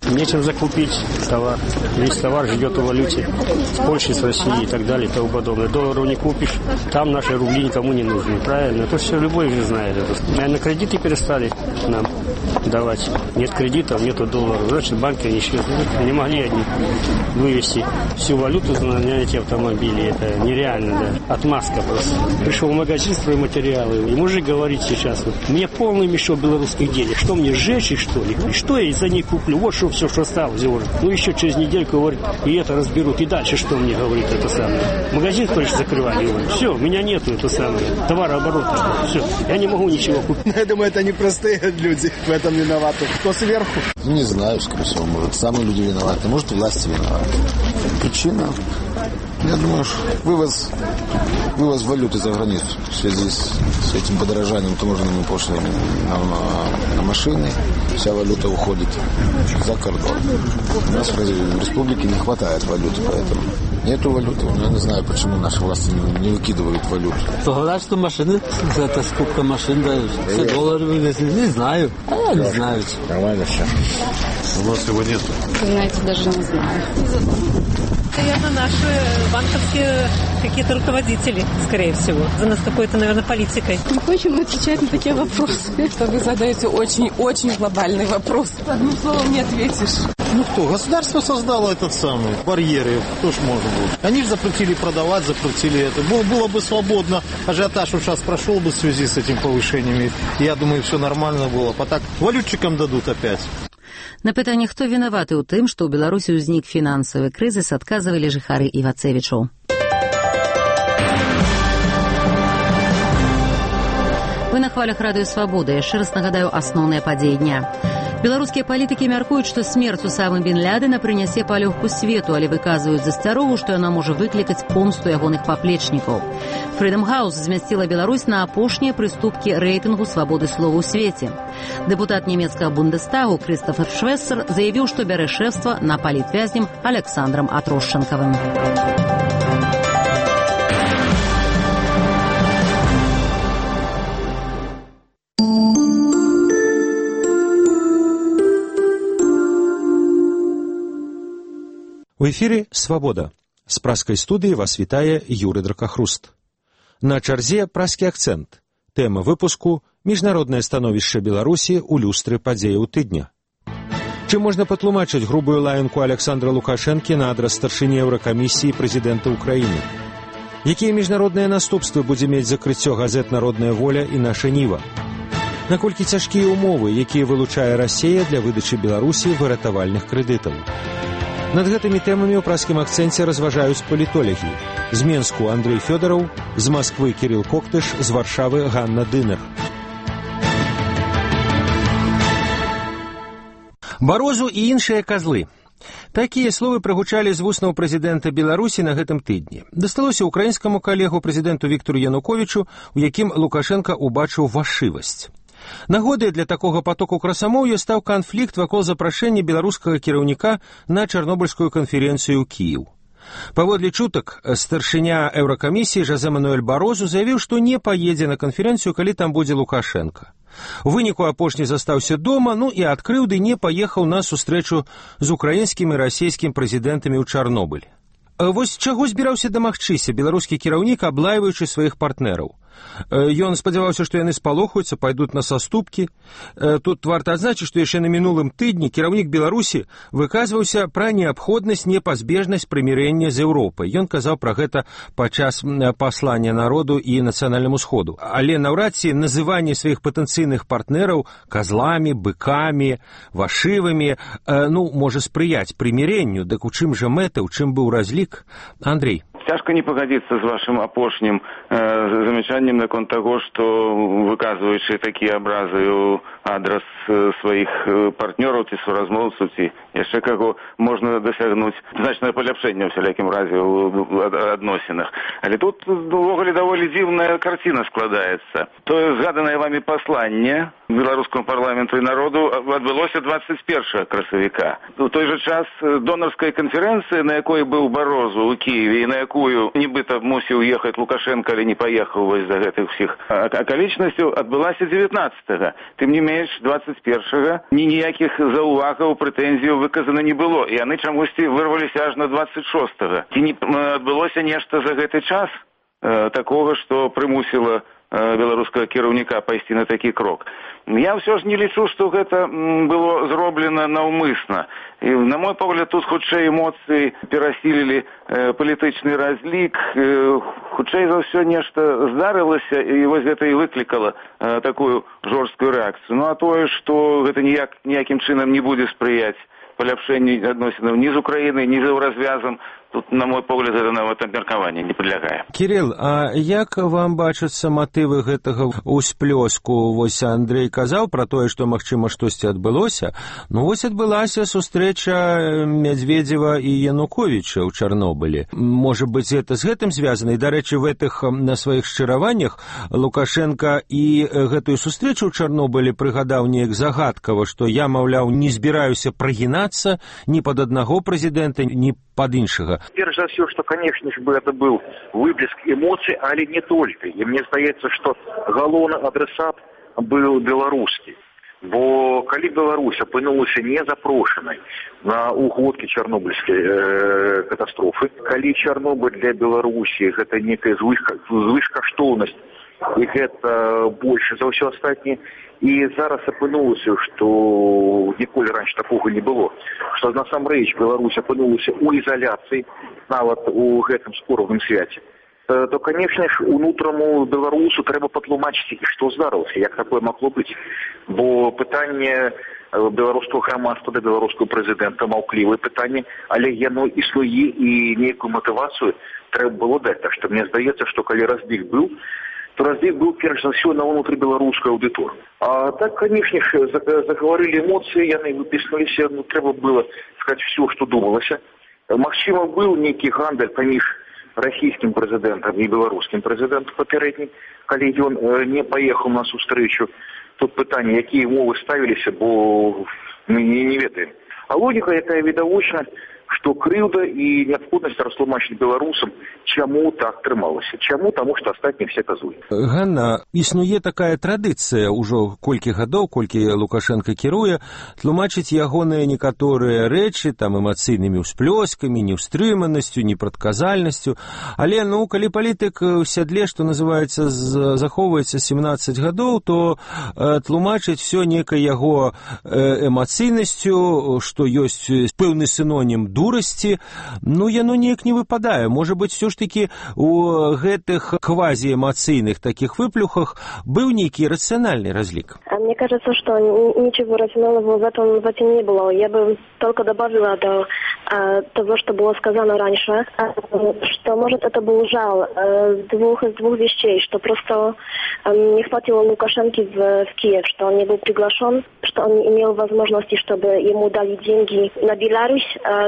Нечем закупить товар. Весь товар живет в валюте с Польши, с России и так далее и тому подобное. Долларов не купишь, там наши рубли никому не нужны. Правильно? Это все любой же знает. Наверное, кредиты перестали нам давать. Нет кредитов, нету долларов. Значит, банки не могли они вывести всю валюту на эти автомобили. Это нереально, да. Отмазка просто. Пришел в магазин стройматериалы, и мужик говорит сейчас, мне полный мешок белорусских денег. Что мне, сжечь их, что ли? И что я за них куплю? Вот что все, что осталось. Ну, еще через недельку, говорит, и это разберут. И дальше что мне говорит это самое? Магазин, конечно, закрывали. Все, у меня нету это самое. Товарооборота. Все, я не могу ничего купить. Я думаю, это непростые люди в этом виноваты. Кто сверху? Не знаю, скорее всего, может, сами люди виноваты, может, власти виноваты. Причина, я думаю, вывоз валюты за границу в связи с этим подорожанием таможенными пошлинами на машины. Вся валюта уходит за кордон. У нас в республике не хватает валюты, поэтому нету валюты. Я не знаю, почему наши власти не выкидывают валюту. Говорят, что машины, это скупка машин дают. Все доллары вывезли. Не знаю. Я не знаю. Нормально все. У нас его нет. Знаете, даже не знаю. Наверное, наши банковские какие-то руководители, скорее всего. За нас какой-то, наверное, политикой. Не хочем отвечать на такие вопросы. Что вы задаете очень-очень глобальный вопрос. Одним словом не ответишь. Ну кто? Государство создало этот самый барьеры. Кто ж может быть? Они же запретили продавать, запретили это. Было бы свободно. Ажиотаж сейчас прошел бы в связи с этим повышениями. Я думаю, все нормально было. А так валютчикам дадут опять. На пытанне, хто вінаваты ў тым, што ў Беларусі ўзнік фінансавы крызіс, адказвалі жыхары Івацевічаў. Вы на хвалях радыё «Свабода». Яшчэ раз нагадаю асноўныя падзеі дня. Беларускія палітыкі мяркуюць, што смерць Усамы бін Лядена прынясе палёгку свету, але выказваюць засцярогу, што яна можа выклікаць помсту ягоных паплечнікаў. Freedom House змясціла Беларусь на апошнія прыступкі рэйтынгу свабоды слова ў свеце. Дэпутат нямецкага Бундестагу Крыстофер Швессер заявіў, што бярэ шэфства на палітвязнем Александрам Атросчанкавым. У эфіры «Свабода». З праскай студыі вас вітае Юры Дракахруст. На чарзе праскі акцэнт. Тэма выпуску «Міжнароднае становішча Беларусі ў люстры падзеяў тыдня». Чым можна патлумачыць грубую лаянку Александра Лукашэнкі на адрас старшыні Еўракамісіі прэзідэнта ўкраіны? Якія міжнародныя наступствы будзе мець закрыццё газет «Народная воля» і «Наша Ніва»? Наколькі цяжкія ўмовы, якія вылучае Расія для выдачы Беларусі выратавальных крэдытаў? Над гэтымі тэмамі ў праскім акцэнце разважаюць палітолагі. З Менску Андрэй Фёдараў, з Масквы Кірыл Коктыш, з Варшавы Ганна Дынер. Барозу і іншыя казлы. Такія словы прагучалі з вуснаў прэзідэнта Беларусі на гэтым тыдні. Дасталося украінскаму калегу прэзідэнту Віктору Януковічу, у якім Лукашенка убачыў фашывасць. Нагодай для такога потоку красамоўя стаў канфлікт вакол запрашэння беларускага кіраўніка на Чарнобыльскую канферэнцыю ў Кіеў. Паводле чутак, старшыня Еўракамісіі Жозе Мануэль Барозу заявіў, што не паедзе на канферэнцыю, калі там будзе Лукашенка. У выніку апошні застаўся дома, і ад крыўды не паехаў на сустрэчу з украінскім і расійскім прэзідэнтамі ў Чарнобыль. Вось чаго збіраўся дамагчыся беларускі кіраўнік, аблайваючы сваіх партнераў. Ён спадзяваўся, што яны спалохаюцца, пайдуць на саступкі. Тут варта адзначыць, што яшчэ на мінулым тыдні кіраўнік Беларусі выказваўся пра неабходнасць, непазбежнасць прымірэння з Еўропай. Ён казаў пра гэта падчас паслання народу і нацыянальнаму сходу. Але наўрад ці называнне сваіх патэнцыйных партнераў казламі, быкамі, вашывымі, можа спрыяць прымірэнню. Дык у чым жа мэта, у чым быў разлік? Андрей. Цяжка не пагадзіцца з вашым апошнім замячаннем наконт таго, што выказваючы такія абразы ў адрас сваіх партнёраў ці суразмоўцаў ці яшчэ каго можна дасягнуць значнае паляпшэнне ў всялякім разе ў адносінах. Але тут увогуле даволі дзіўная карціна складаецца. Тое згаданае вамі пасланне беларускаму парламенту і народу адбылося 21 красавіка. У той жа час донарская канферэнцыя, на якой быў Барозу ў Кіеве і на якую нібыта мусіў ехаць Лукашенко, але не паехаў вось за гэтых усіх акалічнасцяў, адбылася 19-го. Тым не менш, 21 21-га ніякіх заўвагаў, прэтэнзіяў выказана не было. І яны чамусьці вырваліся аж на 26-га. Ці не адбылося нешта за гэты час такога, што прымусіла беларускага кіраўніка пайсці на такі крок. Я ўсё ж не лічу, што гэта было зроблена наўмысна. І, на мой погляд, тут хутчэй эмоцыі перасілілі палітычны разлік, хутчэй за ўсё нешта здарылася, і вось гэта і выклікала такую жорсткую рэакцыю. Ну а тое, што гэта ніякім чынам не будзе спрыяць паляпшэнню адносінаў ні з Украінай, ні з еўразвязам, тут, на мой погляд, гэта нават абмеркаванне не падлягае. Кірил, а як вам бачацца матывы гэтага ўсплёску? Вось Андрей казаў пра тое, што, магчыма, штосьці адбылося. Ну, вось адбылася сустрэча Медведзева і Януковіча ў Чарнобылі. Можа быць, гэта з гэтым звязана? І, дарэчы, в гэтых на сваіх шчыраваннях Лукашенко і гэтую сустрэчу ў Чарнобылі прыгадаў неяк загадкава, што я, маўляў, не збіраюся прагінацца ні пад аднаго прэзідэнта, ні пад іншага. Перш за все, что, конечно же, это был выплеск эмоций, але не только. И мне здаецца, что галоўны адресат был беларускі. Бо калі Беларусь апынулася незапрошанай на угодкі чарнобыльскай катастрофы, калі Чарнобыль для Беларусі гэта некая звышкаштоўнасць, і гэта больш за ўсё астатняе, і зараз апынулася, што ніколі раньше такога не было, што насамрэч Беларусь апынулася ў ізаляцыі, нават у гэтым споровым свяце, то, конечно ж, унутранаму беларусу трэба патлумачыць, што здарылася, як такое магло быць. Бо пытанне беларускага грамадства да беларускага прэзідэнта маўклівае пытанне, але яно існуе і нейкую матывацыю трэба было даць. Так што мне здаецца, што калі разбег быў, то разбег был, перш за все, на внутрибелорусскую аудиторию. А так, конечно же, заговорили эмоции, яны выписнулись, ну, треба было сказать все, что думалось. Магчыма, был некий гандаль паміж российским президентом и белорусским президентом папярэднім, калі ён не поехал на сустрэчу. Тут пытанне, якія умовы ставіліся, бо мы не ведаем. А логика, якая відавочна, што крыўда і неабходнасць растлумачыць беларусам, чаму так трымалася. Чаму? Таму што астатнія все казуюць. Ганна, існуе такая традыцыя ўжо колькі гадоў, колькі Лукашенко кіруе, тлумачыць ягоныя некаторыя рэчы там эмацыйнымі ўсплёскамі, неўстрыманасцю, непрадказальнасцю. Але, ну, калі палітык у сядле, што называецца, захоўваецца 17 гадоў, то тлумачыць все некай яго эмацыйнасцю, што ёсць пэўны синонім дурасці, ну, яно неяк не выпадае. Можа быць, все ж таки у гэтых квазіэмацыйных таких выплюхах был некий рациональный разлик. Мне кажется, что ничего рационального в этом не было. Я бы только добавила до того, что было сказано раньше, что, может, это был жал с двух вещей, что просто не хватило Лукашенко в Киев, что он не был приглашен, что он не имел возможности, чтобы ему дали деньги на Беларусь,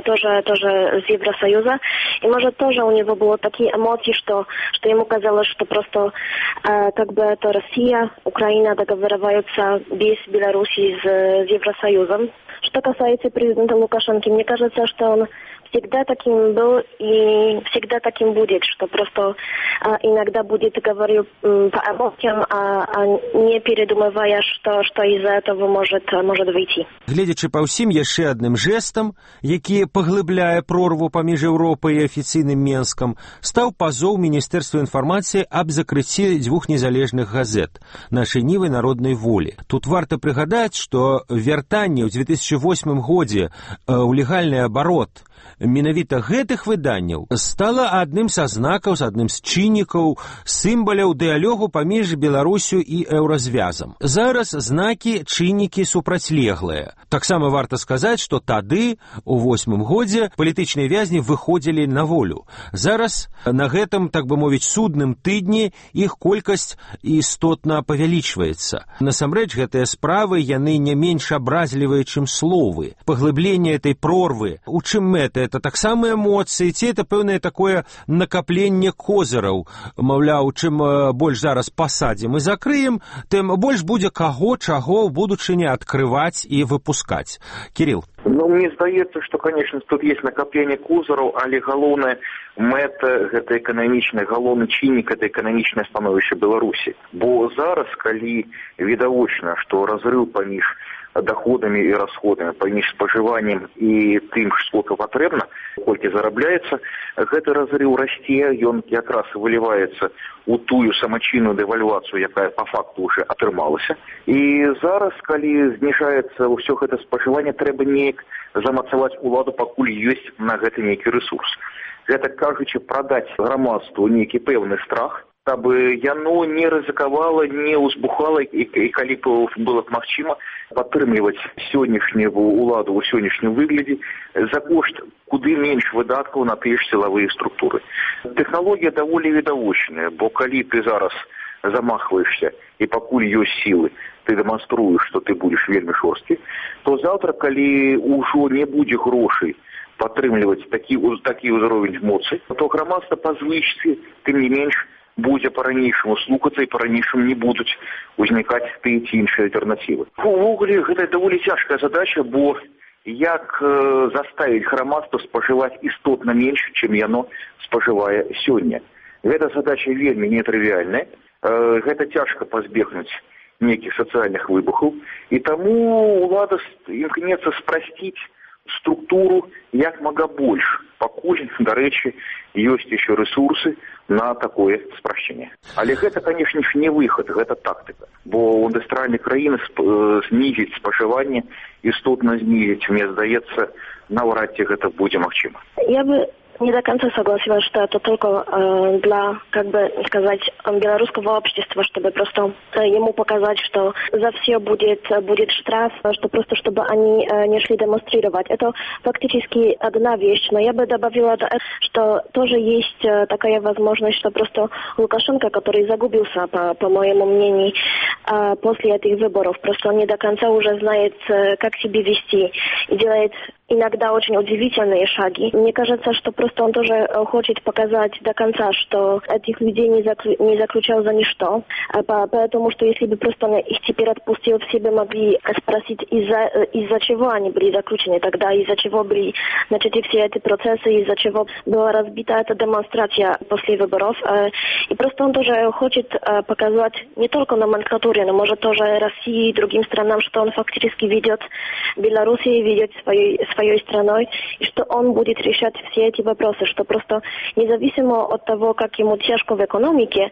тоже с Евросоюза. И, может, тоже у него было такие эмоции, что ему казалось, что просто как бы это Россия, Украина договариваются без Беларуси с Евросоюзом. Что касается президента Лукашенко, мне кажется, что он всегда таким был и всегда таким будет, что просто иногда будет говорить по эмоциям, а не передумывая, что из-за этого может выйти. Гледзячы па ўсім, яшчэ адным жэстам, які паглыбляе прорву паміж Еўропай і афіцыйным Менскам, стаў пазоў Міністэрства інфармацыі аб закрыцці двух незалежных газет «Нашай Нівы» «Народнай волі». Тут варта прыгадаць, што вяртанне ў 2008 годзе ў легальны абарот менавіта гэтых выданняў стала адным са знакаў, адным з чыннікаў, сімваляў дыялогу паміж Беларусю і еўразвязам. Зараз знакі, чыннікі супрацьлеглыя. Таксама варта сказаць, што тады, у 2008 годзе, палітычныя вязні выходзілі на волю. Зараз на гэтым, так бы мовіць, судным тыдні іх колькасць істотна павялічваецца. Насамрэч, гэтыя справы, яны не менш абразлівыя, чым словы. Паглыбленне этой прорвы, у чым мэта? Это таксама эмоцыі, ці это пэўнае такое накапленне козыраў. Маўляў, чым больш зараз пасадзім і закрыем, тым больш будзе каго, чаго ў будучыні адкрываць і выпускаць. Кирилл. Ну, мне здаецца, што, конечно, тут есть накапленне козыраў, але галоўная мэта гэта эканамічная, галоўны чыннік гэта эканамічнае становішча Беларусі. Бо зараз, калі відавочна, што разрыў паміж доходами и расходами, паміж спажываннем і тым, сколько патрэбна, колькі зарабляецца, гэты разрыў расце, ён якраз выліваецца у тую самачынную дэвальвацыю, якая по факту уже атрымалася. І зараз, калі зніжаецца ўсё гэта спажыванне, трэба неяк замацаваць уладу, пакуль ёсць на гэта нейкі рэсурс. Гэта, кажучы, прадаць грамадству нейкі пэўны страх, каб яно не рызыкавала, не ўзбухала, і калі б было б магчыма падтрымліваць сённяшнюю уладу ў сённяшнім выглядзе за кошт куды менш выдаткаў на тыя ж сілавыя структуры. Тэхналогія даволі відавочная, бо калі ты зараз замахваешься і пакуль ёсць сілы, ты дэманструеш, што ты будзеш вельмі жорсткі, то заўтра, калі ўжо не будзе грошай падтрымліваць такі ўзровень моцы, то грамадства па звычцы, тым не менш, будзе па-ранейшаму слухацца і па-ранейшаму не будуць узнікаць тыя ці іншыя альтэрнатывы. Увогуле, гэта даволі цяжкая задача, бо як заставіць грамадства спажываць істотна менш, чым яно спажывае сёння. Гэта задача вельмі нетрывіальная, гэта цяжка пазбегнуць нейкіх сацыяльных выбухаў, і таму ўлада імкнецца спрасціць структуру як мага больш, пакуль, дарэчы, ёсць яшчэ рэсурсы на такое спрашчэнне. Але гэта, канешне, не выхад, гэта тактыка. Бо ў індустрыяльнай краіны знізіць спажыванне, істотна знізіць, мне здаецца, наўрад ці гэта будзе магчыма. Я бы не до конца согласилась, что это только для, как бы сказать, белорусского общества, чтобы просто ему показать, что за все будет штраф, что просто чтобы они не шли демонстрировать. Это фактически одна вещь, но я бы добавила, что тоже есть такая возможность, что просто Лукашенко, который загубился, по моему мнению, после этих выборов, просто он не до конца уже знает, как себя вести, и делает иногда очень удивительные шаги. Мне кажется, что просто он тоже хочет показать до конца, что этих людей не заключал за ничто. Поэтому, что если бы просто он их теперь отпустил, все бы могли спросить, из-за чего они были заключены тогда, из-за чего были начаты все эти процессы, из-за чего была разбита эта демонстрация после выборов. И просто он тоже хочет показать не только номенклатуре, но может тоже России и другим странам, что он фактически ведет Белоруссию, ведет своей страной, и что он будет решать все эти вопросы, что просто независимо от того, как ему тяжко в экономике,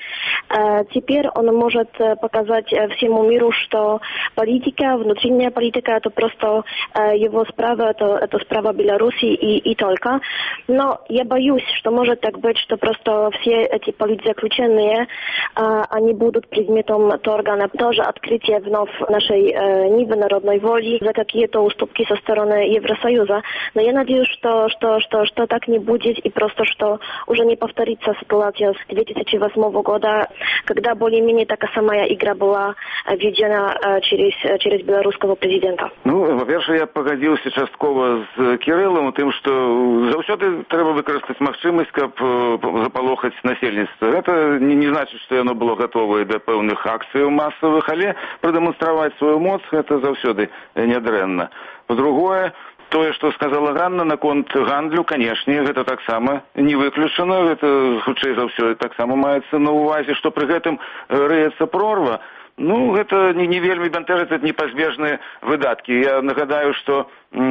теперь он может показать всему миру, что политика, внутренняя политика, это просто его справа, это справа Беларуси и только. Но я боюсь, что может так быть, что просто все эти политзаключенные, они будут предметом торга на тоже открытие вновь нашей Нивы народной воли за какие-то уступки со стороны Евросоюза. Но я надеюсь, что так не будет, и просто, что уже не повторится ситуация с 2008 года, когда более-менее такая самая игра была введена через белорусского президента. Ну, во-первых, я погодился частково з Кириллом у тым, што заўсёды трэба выкарыстаць магчымасць, каб запалохаць насельніцтва. Гэта не значыць, што яно было гатовае да пэўных акцыяў масавых, але прадэманстраваць сваю моц гэта заўсёды нядрэнна. Па-другое, тое, што сказала Ганна наконт гандлю, канешне, гэта таксама не выключана, гэта хутчэй за ўсё таксама маецца на ўвазе, што пры гэтым рыецца прорва. Ну, гэта не вельмі бянтэжыць, это непазбежныя выдаткі. Я нагадаю, што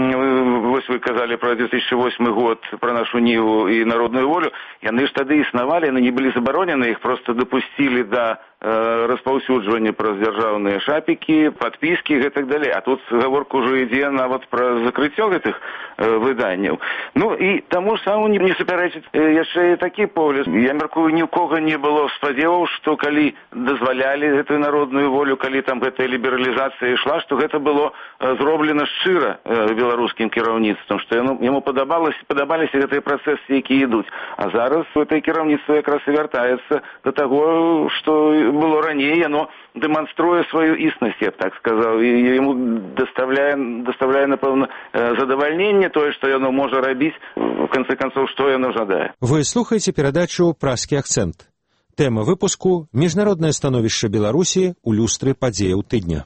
вось вы казалі про 2008 год, про нашу Ніву і народную волю, яны ж тады існавалі, яны не былі забаронены, іх просто дапусцілі да распаўсюджвання праз дзяржаўныя шапікі, падпіскі і так далей. А тут гаворка ўжо ідзе нават пра закрыццё гэтых выданняў. Ну і таму ж самому не супярэчыць яшчэ і такі погляд. Я мяркую, ні ў кога не было спадзеваў, што калі дазвалялі гэтую народную волю, калі там гэтая лібералізацыя ішла, што гэта было зроблена шчыра беларускім кіраўніцтвам, што яму падабаліся гэтыя працэсы, якія ідуць. А зараз гэтае кіраўніцтва якраз і вяртаецца да таго, што было раней, яно дэманструе сваю існасць, я б так сказаў, і яму даставляе, напэўна, задавальненне тое, што яно можа рабіць, у канцы канцоў, што яно жадае. Вы слухаеце перадачу «Празкі акцэнт». Тэма выпуску «Міжнароднае становішча Беларусі ў люстры падзеяў тыдня».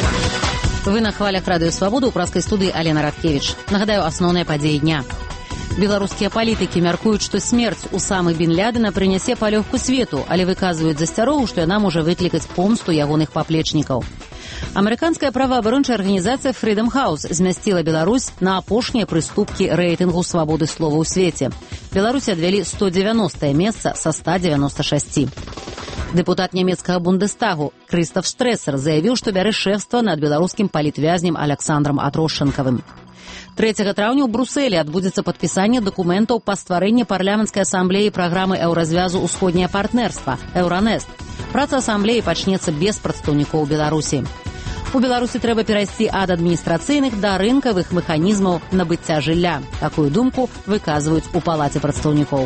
Вы на хвалях Радыё Свабода, у празкай студыі Алена Радкевіч. Нагадаю, асноўныя падзеі дня. Беларускія палітыкі мяркуюць, што смерць Усамы бін Лядена прынясе палёгку свету, але выказваюць засцярогу, што яна можа выклікаць помсту ягоных паплечнікаў. Амерыканская праваабарончая арганізацыя Freedom House змясціла Беларусь на апошнія прыступкі рэйтынгу свабоды слова ў свеце. Беларусі адвялі 190-е месца са 196. Дэпутат нямецкага Бундестагу Крыстаф Штрэсер заявіў, што бярэ шэфства над беларускім палітвязнем Аляксандрам Атрошчанкавым. 3 траўня ў Брусэлі адбудзецца падпісанне дакументаў па стварэнні парламенцкай асамблеі праграмы еўразвязу «Усходняе партнерства» «Еўранест». Праца асамблеі пачнецца без прадстаўнікоў Беларусі. У Беларусі трэба перайсці ад адміністрацыйных да рынкавых механізмаў набыцця жылля. Такую думку выказваюць у палаце прадстаўнікоў.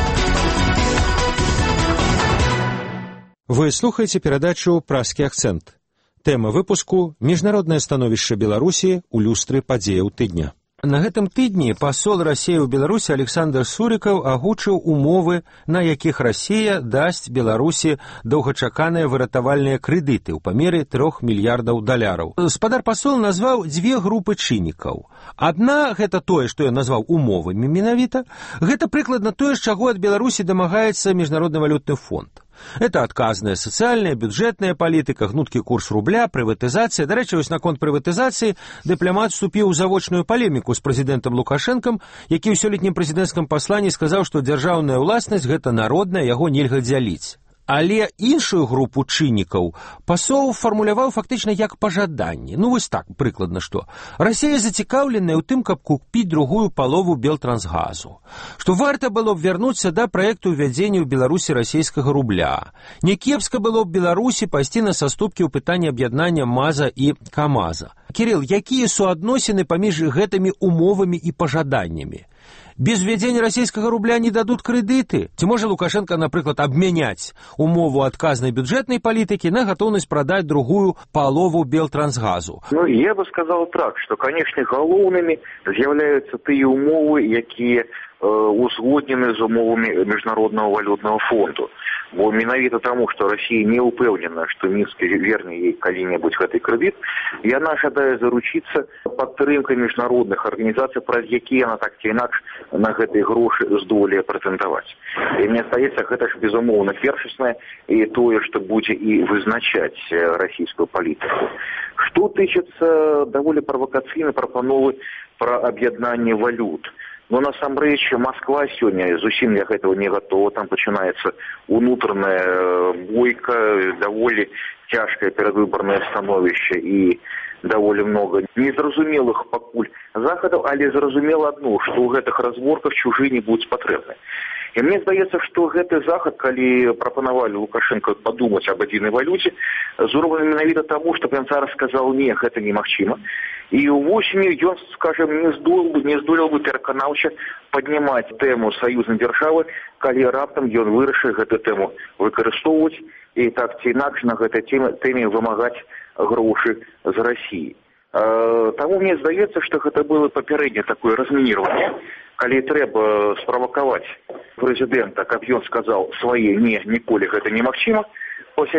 Вы слухаеце перадачу «Празкі акцэнт». Тэма выпуску «Міжнароднае становішча Беларусі ў люстры падзеяў тыдня». На гэтым тыдні пасол Расіі ў Беларусі Александр Сурікаў агучыў умовы, на якіх Расія дасць Беларусі доўгачаканыя выратавальныя крэдыты ў памеры $3 мільярдаў. Спадар пасол назваў дзве групы чыннікаў. Адна — гэта тое, што ён назваў умовамі менавіта. Гэта прыкладна тое, з чаго ад Беларусі дамагаецца Міжнародны валютны фонд. Это адказная сацыяльная, бюджэтная палітыка, гнуткі курс рубля, прыватызацыя. Дарэчы, вось наконт прыватызацыі дыпламат вступіў у завочную палеміку з прэзідэнтам Лукашэнкам, які ў сёлетнім прэзідэнцкім пасланні сказаў, што дзяржаўная ўласнасць — гэта народная, яго нельга дзяліць. Але іншую групу чыннікаў пасол фармуляваў фактычна як пажаданне. Ну вось так, прыкладна што. Расія зацікаўленая ў тым, каб купіць другую палову Белтрансгазу. Што варта было б вярнуцца да праекту ўвядзення ў Беларусі расійскага рубля. Някепска было б Беларусі пайсці на саступкі ў пытанні аб'яднання МАЗа і КамАЗа. Кірыл, якія суадносіны паміж гэтымі умовамі і пажаданнямі? Без введзення расійскага рубля не дадуць крэдыты? Ці можа Лукашенко, напрыклад, абмяняць умову адказнай бюджэтнай палітыкі на гатоўнасць прадаць другую палову Белтрансгазу? Ну, я бы сказал так, что, конечно, галоўнымі з'яўляюцца тыя умовы, якія узгоднены з умовамі Міжнароднага валютнага фонду. Бо менавіта таму, што Расія не ўпэўнена, што Мінск верне ей калі-небудзь гэты крэдыт, яна жадае заручіцца падтрымкай міжнародных арганізацый, праз якія яна так ці інакш на гэтыя грошы здолее прэтэндаваць. І мне здаецца, гэта ж безумоўна першаснае і тое, што будзе і вызначаць расійскую палітыку. Што тычыцца даволі правакацыйнай прапановы пра аб'яднанне валют. Но насамрэч Москва сёння зусім для гэтага не гатова. Там пачынаецца унутраная бойка, даволі цяжкае перадвыбарнае становішча і даволі много незразумелых пакуль захадаў, але зразумела адно, што ў гэтых разборках чужыя не будуць патрэбны. І мне здаецца, што гэты захад, калі прапанавалі Лукашенко падумаць аб адзінай валюце, зроблены менавіта таму, што ён зараз сказаў, не, гэта немагчыма. І ўвосень ён, скажем, не здолеў бы пераканаўча паднімаць тэму саюзнай дзяржавы, калі раптам ён вырашыў гэту тэму выкарыстоўваць і так ці інакш на гэтай тэме вымагаць грошы з Расіі. Таму мне здаецца, што гэта было папярэдне такое размінірванне, калі трэба справакаваць прэзідэнта, каб ён сказаў свае не, ніколі гэта немагчыма, пасля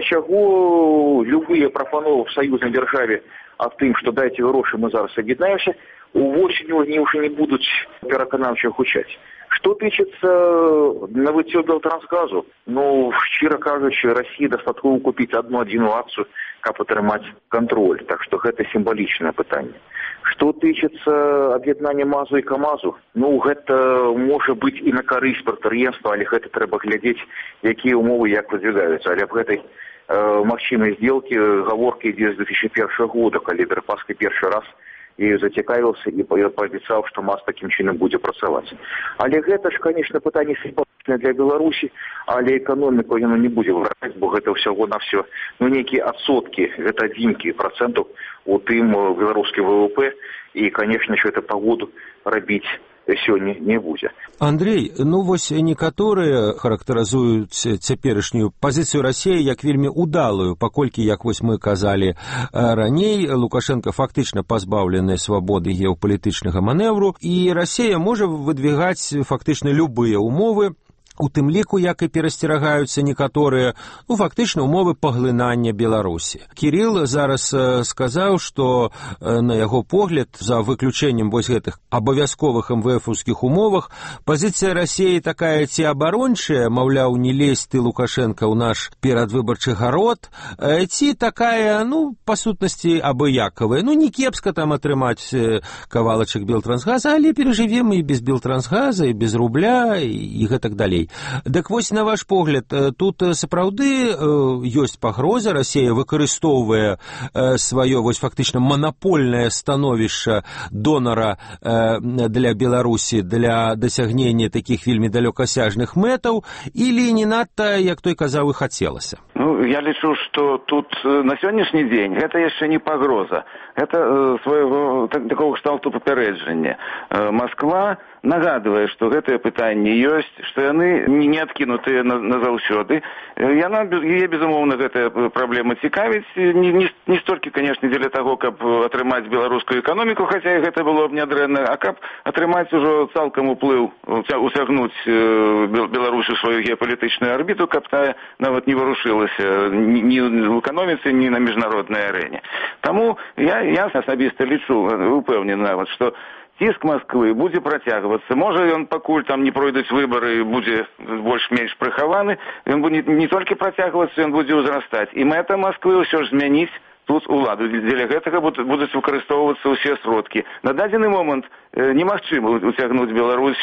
чаго любыя прапановы в саюзнай дзяржаве аб тым, што дайце грошы, мы зараз аб'яднаемся, увосенню они уже не будуць пераканаўча гучаць. Што тычыцца набыцця Белтрансгазу, ну, шчыра кажучы, Расіі дастаткова купіць адну-адзіную акцыю, каб атрымаць кантроль. Так што гэта сімвалічнае пытанне. Што тычыцца аб'яднання МАЗу і КамАЗу, ну, гэта можа быць і на карысць прадпрыемства, але гэта трэба глядзець, якія умовы як выдвигаюцца. Але аб гэтай магчымай здзелкі гаворка ідзе з 2001 года, калі Дерипаска першы раз ею зацікавіўся і паабяцаў, што МАЗ такім чынам будзе працаваць. Але гэта ж, канешне, пытанне сімвалічнае для Беларусі, але эканоміку яно не будзе вырастаць, бо гэта ўсяго-навсё, ну, нейкія адсоткі, гэта адзінкі працэнтаў у тым беларускім ВВП, і, канешне, що гэта пагоду рабіць сёння не будзе. Андрей, ну вось некаторыя характарызуюць цяперашнюю пазіцыю Расіі як вельмі удалую, паколькі, як вось мы казалі раней, Лукашенко фактычна пазбаўлены свабоды геапалітычнага манэвру, і Расія можа выдвигаць фактычна любыя умовы, у тым ліку, як і перасцерагаюцца некаторыя, фактычна умовы паглынання Беларусі. Кірилл зараз сказаў, што на яго погляд, за выключэннем вось гэтых абавязковых МВФ-аўскіх умовах, пазіцыя Расіі такая ці абарончая, маўляў, не лезь ты, Лукашенко, ў наш перадвыбарчы гарод, ці такая, па сутнасці, абыякавая. Не кепска там атрымаць кавалачак Белтрансгаза, але перажывем і без Белтрансгаза, і без рубля, і гэтак далей. Дык вось, на ваш погляд, тут сапраўды ёсць пагроза, Расія выкарыстоўвае сваё вось фактычна манапольнае становішча донара для Беларусі для дасягнення такіх вельмі далёкасяжных мэтаў, или не надта, як той казаў, і хацелася? Я лічу, што тут на сённяшні дзень гэта яшчэ не пагроза. Гэта свайго такого кшталту папярэджання. Масква нагадвае, што гэтыя пытанні ёсць, што яны не адкінутыя назаўсёды. Яе, безумоўна, гэтая праблема цікавіць. Не столькі, канешне, дзеля таго, каб атрымаць беларускую эканоміку, хаця і гэта было б нядрэнна, а каб атрымаць ужо цалкам уплыў, усягнуць Беларусь у сваю геапалітычную арбіту, каб тая нават не варушылася ні в эканоміцы, ні на міжнароднай арэне. Таму я асабіста лічу, упэўнены нават, што ціск Москвы будзе працягвацца. Можа, ён пакуль там не пройдуць выбары, будзе больш-менш прыхаваны, ён будзе не толькі працягвацца, ён будзе ўзрастаць. І мэта Москвы ўсё ж змяніць тут уладу. Дзеля гэтага будуць выкарыстоўвацца ўсе сродкі. На дадзены момант немагчыма уцягнуць Беларусь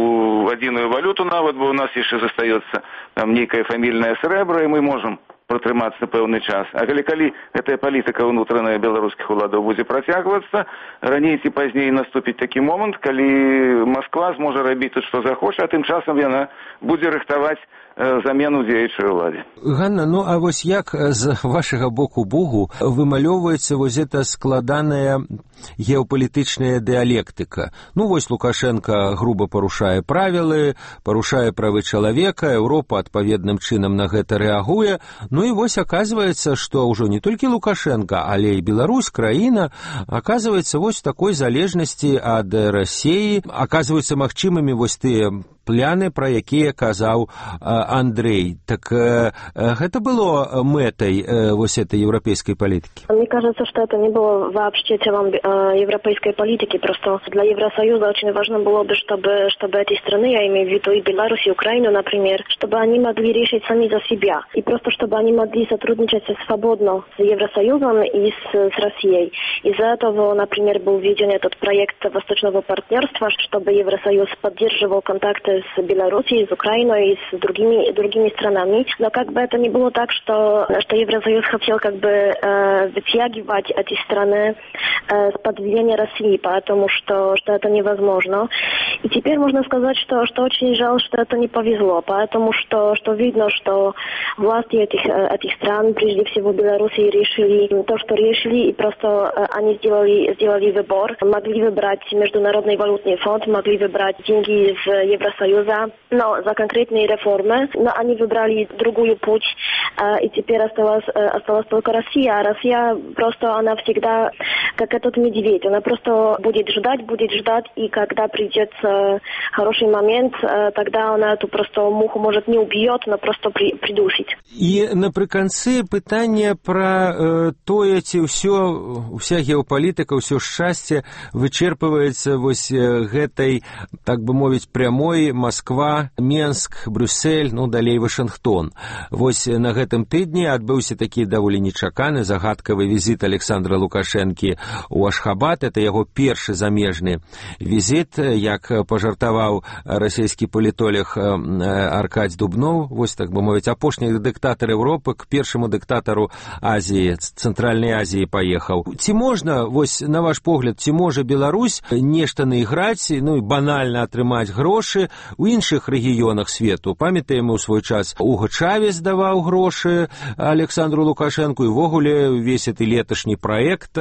у адзіную валюту нават, бо у нас яшчэ застаецца там нейкае фамільнае срэбра, і мы можам пратрымацца пэўны час. А калі гэтая палітыка ўнутраная беларускіх уладаў будзе працягвацца, раней ці пазней наступіць такі момант, калі Масква зможа рабіць тут, што захоча, а тым часам яна будзе рыхтаваць замену дзеючай уладзе. Ганна, а вось як з вашага боку Богу вымалёўваецца вось эта складаная геапалітычная дыялектыка? Вось Лукашенко груба парушае правілы, парушае правы чалавека, Еўропа адпаведным чынам на гэта рэагуе. І вось аказваецца, што ўжо не толькі Лукашенко, але і Беларусь, краіна, аказваецца вось такой залежнасці ад Расіі, аказваюцца магчымымі вось тыя пляны, пра якія казаў Андрей. Так гэта было мэтай вось этой европейской политики? Мне кажется, что это не было вообще целом европейской политики. Просто для Евросоюза очень важно было бы, чтобы эти страны, я имею в виду и Беларусь, и Украину, например, чтобы они могли решить сами за себя. И просто чтобы они могли сотрудничать свободно с Евросоюзом и с Россией. Из-за этого, например, был введен этот проект Восточного партнерства, чтобы Евросоюз поддерживал контакты с Белоруссией, с Украиной и с другими странами. Но как бы это ни было так, что Евросоюз хотел вытягивать эти страны с подведения России, потому что это невозможно. И теперь можно сказать, что очень жаль, что это не повезло, потому что видно, что власти этих стран, прежде всего Белоруссии, решили то, что решили, и просто они сделали выбор. Могли выбрать Международный валютный фонд, могли выбрать деньги из Евросоюза, но за конкретные реформы. Но они выбрали другой путь, и теперь осталась только Россия. А Россия просто, она всегда как этот медведь. Она просто будет ждать, и когда придет хороший момент, тогда она эту просто муху, может, не убьет, но просто придушит. И напрыканцы пытанне пра тое, ці вся геапалітыка, ўсё шчасце вычерпваецца вось гэтай, так бы мовіць, прямой Москва, Менск, Брюссель, далей Вашынгтон. Вось на гэтым тыдні адбыўся такі даволі нечаканы, загадкавы візіт Александра Лукашэнкі ў Ашхабад. Это яго першы замежны візіт, як пажартаваў расійскі палітолог Аркадзь Дубноў, вось, так бы мовіць, апошні дыктатар Еўропы к першаму дыктатару Азіі, Цэнтральнай Азіі паехаў. Ці можна, вось, на ваш погляд, ці можа Беларусь нешта наіграць, і банальна атрымаць грошы у іншых рэгіёнах свету? Памятаем, у свой час Уго Чавес даваў грошы Александру Лукашэнку, і ввогуле увесь гэты леташні праект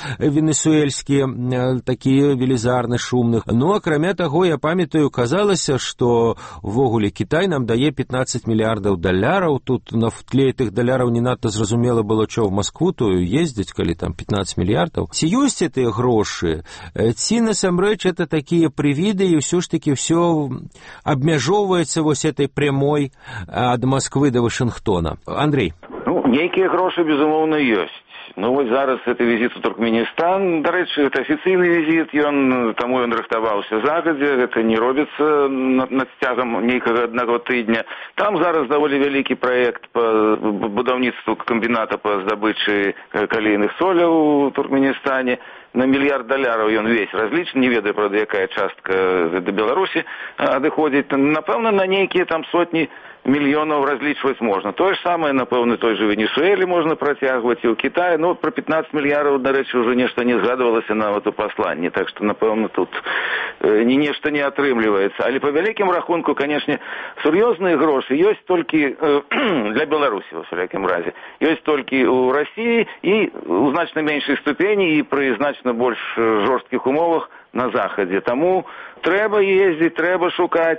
венесуэльскі, такі велізарны, шумны. Ну, акрамя таго, я памятаю, казалася, што ввогуле Кітай нам дае 15 мільярдаў даляраў. Тут на тле тых даляраў не надта зразумела было, што в Москву тую ездзіць, калі там 15 мільярдаў. Ці ёсць гэтыя грошы? Ці насамрэч это такія прывіды, і ўсё ж такі ўсё абмяжоўваецца вось этой прямой ад Москвы да Вашынгтона? Андрей. Ну, нейкія грошы, безумоўна, ёсць. Ну, вось зараз это візіт у Туркменістан, дарэчы, это афіцыйны візіт, таму ён рыхтаваўся загадзя, гэта не робіцца над цягам нейкага аднаго тыдня. Там зараз даволі вялікі праект па будаўніцтву камбіната па здабычы калійных соляў у Туркменістане. На $1 мільярд ён весь разлічаны, не ведаю, правда, якая частка да Беларусі адыходзіць. Напэўна, на нейкія там сотні мільёнаў разлічваць можна. Тое ж самае, напэўна, той же Венесуэлі можна працягваць і ў Кітаі. Ну, про 15 мільярдаў, дарэчы, ўжо нешта не згадывалася нават у пасланні. Так што, напэўна, тут нешта не атрымліваецца. Але па вялікім рахунку, канешне, сур'ёзныя грошы ёсць толькі для Беларусі, во всякім разе. Ёсць толькі ў Расіі і ў значна меншай ступені і пры значна больш жорсткіх умовах на захадзе. Таму трэба ездзіць, трэба шукаць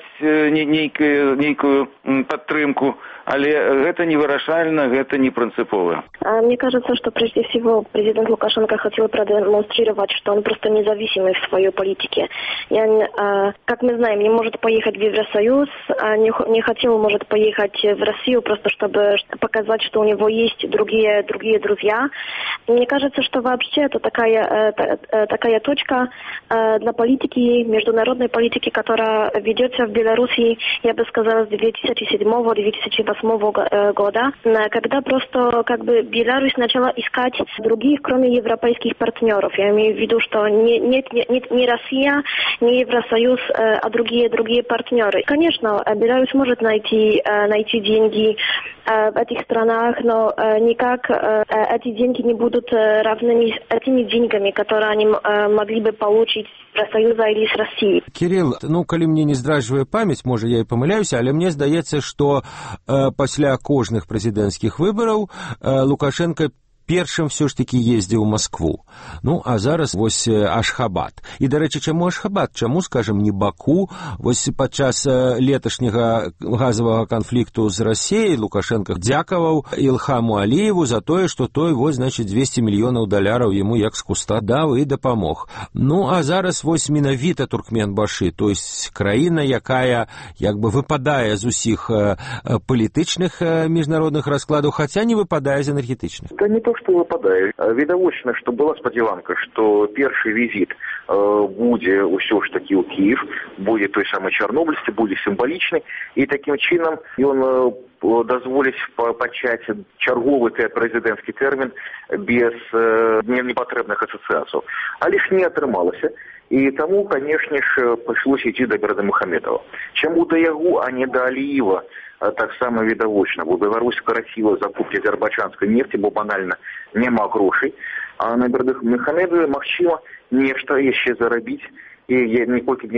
нейкую падтрымку, але гэта не вырашальна, гэта не принципово. Мне кажется, что прежде всего президент Лукашенко хотел продемонстрировать, что он просто независимый в своей политике. Как мы знаем, не может поехать в Евросоюз, не хотел, может, поехать в Россию, просто чтобы показать, что у него есть другие друзья. Мне кажется, что вообще это такая точка для политики, международной политики, которая ведется в Беларуси, я бы сказала, с 2007-2008 года, когда просто Беларусь начала искать других, кроме европейских партнеров. Я имею в виду, что не Россия, не Евросоюз, а другие партнеры. Конечно, Беларусь может найти деньги в этих странах, но никак эти деньги не будут равными этими деньгами, которые они могли бы получить з Евросоюза или з России. Кирилл, калі мне не здраджвае памяць, можа я і памыляюся, але мне здаецца, што пасля кожных прэзідэнцкіх выбараў Лукашенко першым все ж таки ездзіў у Москву. Ну, а зараз вось Ашхабад. І, дарэчы, чаму Ашхабад? Чаму, скажем, не Баку? Вось падчас леташняга газавага канфлікту з Расіяй Лукашенко дзякаваў Ілхаму Аліеву за тое, што той, вось, значит, 200 мільёнаў даляраў яму як з куста даў і дапамог. Ну, а зараз вось менавіта Туркменбашы, то есть краіна, якая як бы выпадае з усіх палітычных міжнародных раскладаў, хаця не выпадае з энергетычных. Да не то, что выпадае. Відавочна, што была спадзяванка, што першы візіт будзе ўсё ж такі ў Кіев, будзе той самы чарнобыльскі, будзе сімвалічны, і такім чынам ён дазволіць пачаць чарговы прэзідэнцкі тэрмін без непатрэбных асацыяцый. Але ж не атрымалася. І таму, канешне ж, прыйшлося ісці да Бердымухамедова. Чаму да яго, а не да Аліева? Так само відавочна, бо Беларусь скараціла закупкі азербайджанскай нефці, бо банальна няма грошай, а на Бердымухамедове магчыма нешта яшчэ зарабіць. І я ніколькі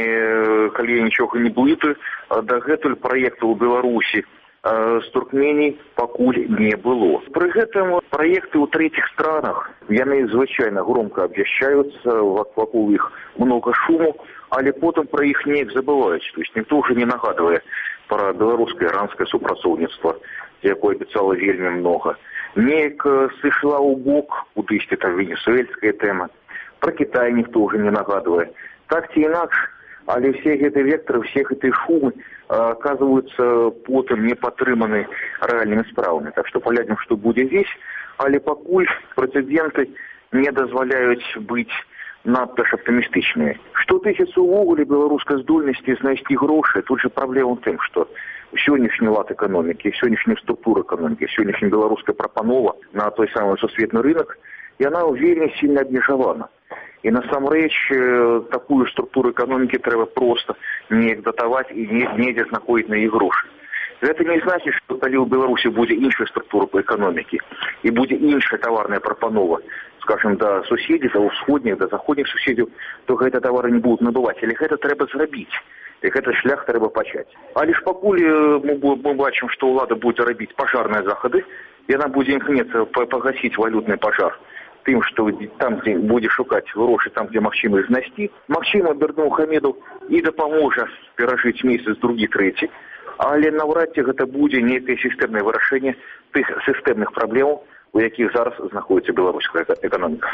калі я нічога не блытаю, дагэтуль праектаў у Беларусі з Туркменіяй пакуль не было. Пры гэтым праекты ў трэціх странах, яны звычайна громко абвяшчаюцца, вакол іх много шуму, але потым пра іх неяк забываюць. То есть ніхто ўжо не нагадвае пра беларуска-іранскае супрацоўніцтва, якое абяцала вельмі многа. Неяк сышла ў бок кудысьці там венесуэльская тэма. Пра Кітай ніхто ўжо не нагадвае. Так ці інакш, але все гэты векторы, все гэты шумы оказываются потым не падтрыманы рэальнымі справамі. Так што паглядзім, што будзе здесь, але пакуль прэцэдэнты не дазваляюць быць надта ж аптымістычныя. Што тычыцца ўвогуле беларускай здольнасці знайсці грошы, тут же праблема ў тым, што сённяшні лад эканомікі, сённяшняя структура эканомікі, сённяшняя беларуская прапанова на той самы сусветны рынок, яна вельмі сильно абмежавана. І насамрэч такую структуру эканомікі трэба проста неяк датаваць і недзе знаходзіць на іх грошы. Гэта не значыць, што калі ў Беларусі будзе іншая структура па эканомікі і будзе іншая таварная прапанова, скажем, да суседзяў, да ўсходніх, да заходніх суседзяў, то гэта тавары не будуць набываць. Але гэта трэба зрабіць. І гэты шлях трэба пачаць. Але ж пакуль мы бачым, што ўлада будзе рабіць пажарныя захады, яна будзе імкнецца пагасіць валютны пажар тым, што там, дзе будзе шукаць грошы, там, дзе магчыма іх знайсці, магчыма, Бердымухамеду і дапаможа перажыць месяц, другі, трэці, але наўрад ці гэта будзе нейкае сістэмнае вырашэнне тых сістэмных праблемаў, у якіх зараз знаходзіцца беларуская эканоміка.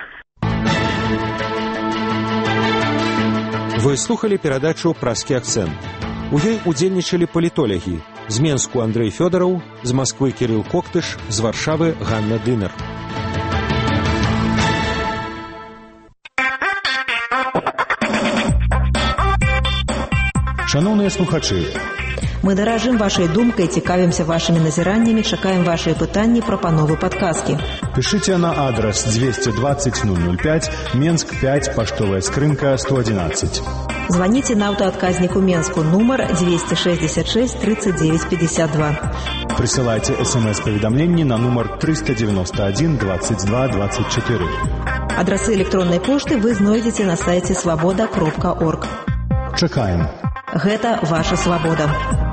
Вы слухали перадачу «Праскі акцэнт». У ёй удзельнічалі палітолягі. З Менску Андрэй Фёдараў, з Масквы Кірыл Коктыш, з Варшавы Ганна Дынар. Шановныя слухачы, мы даражым вашай думкай, цікавімся вашымі назіраннямі, чакаем вашыя пытанні, прапановы, падказкі. Пишите на адрес 220 005, Менск 5, поштовая скрынка 111. Звоните на аўтаадказніку Менску, нумар 266 39 52. Присылайте СМС-поведомления на номер 391 22 24. Адрасы электронной пошты вы знойдзеце на сайте svoboda.org. Чакаем. Гэта ваша свабода.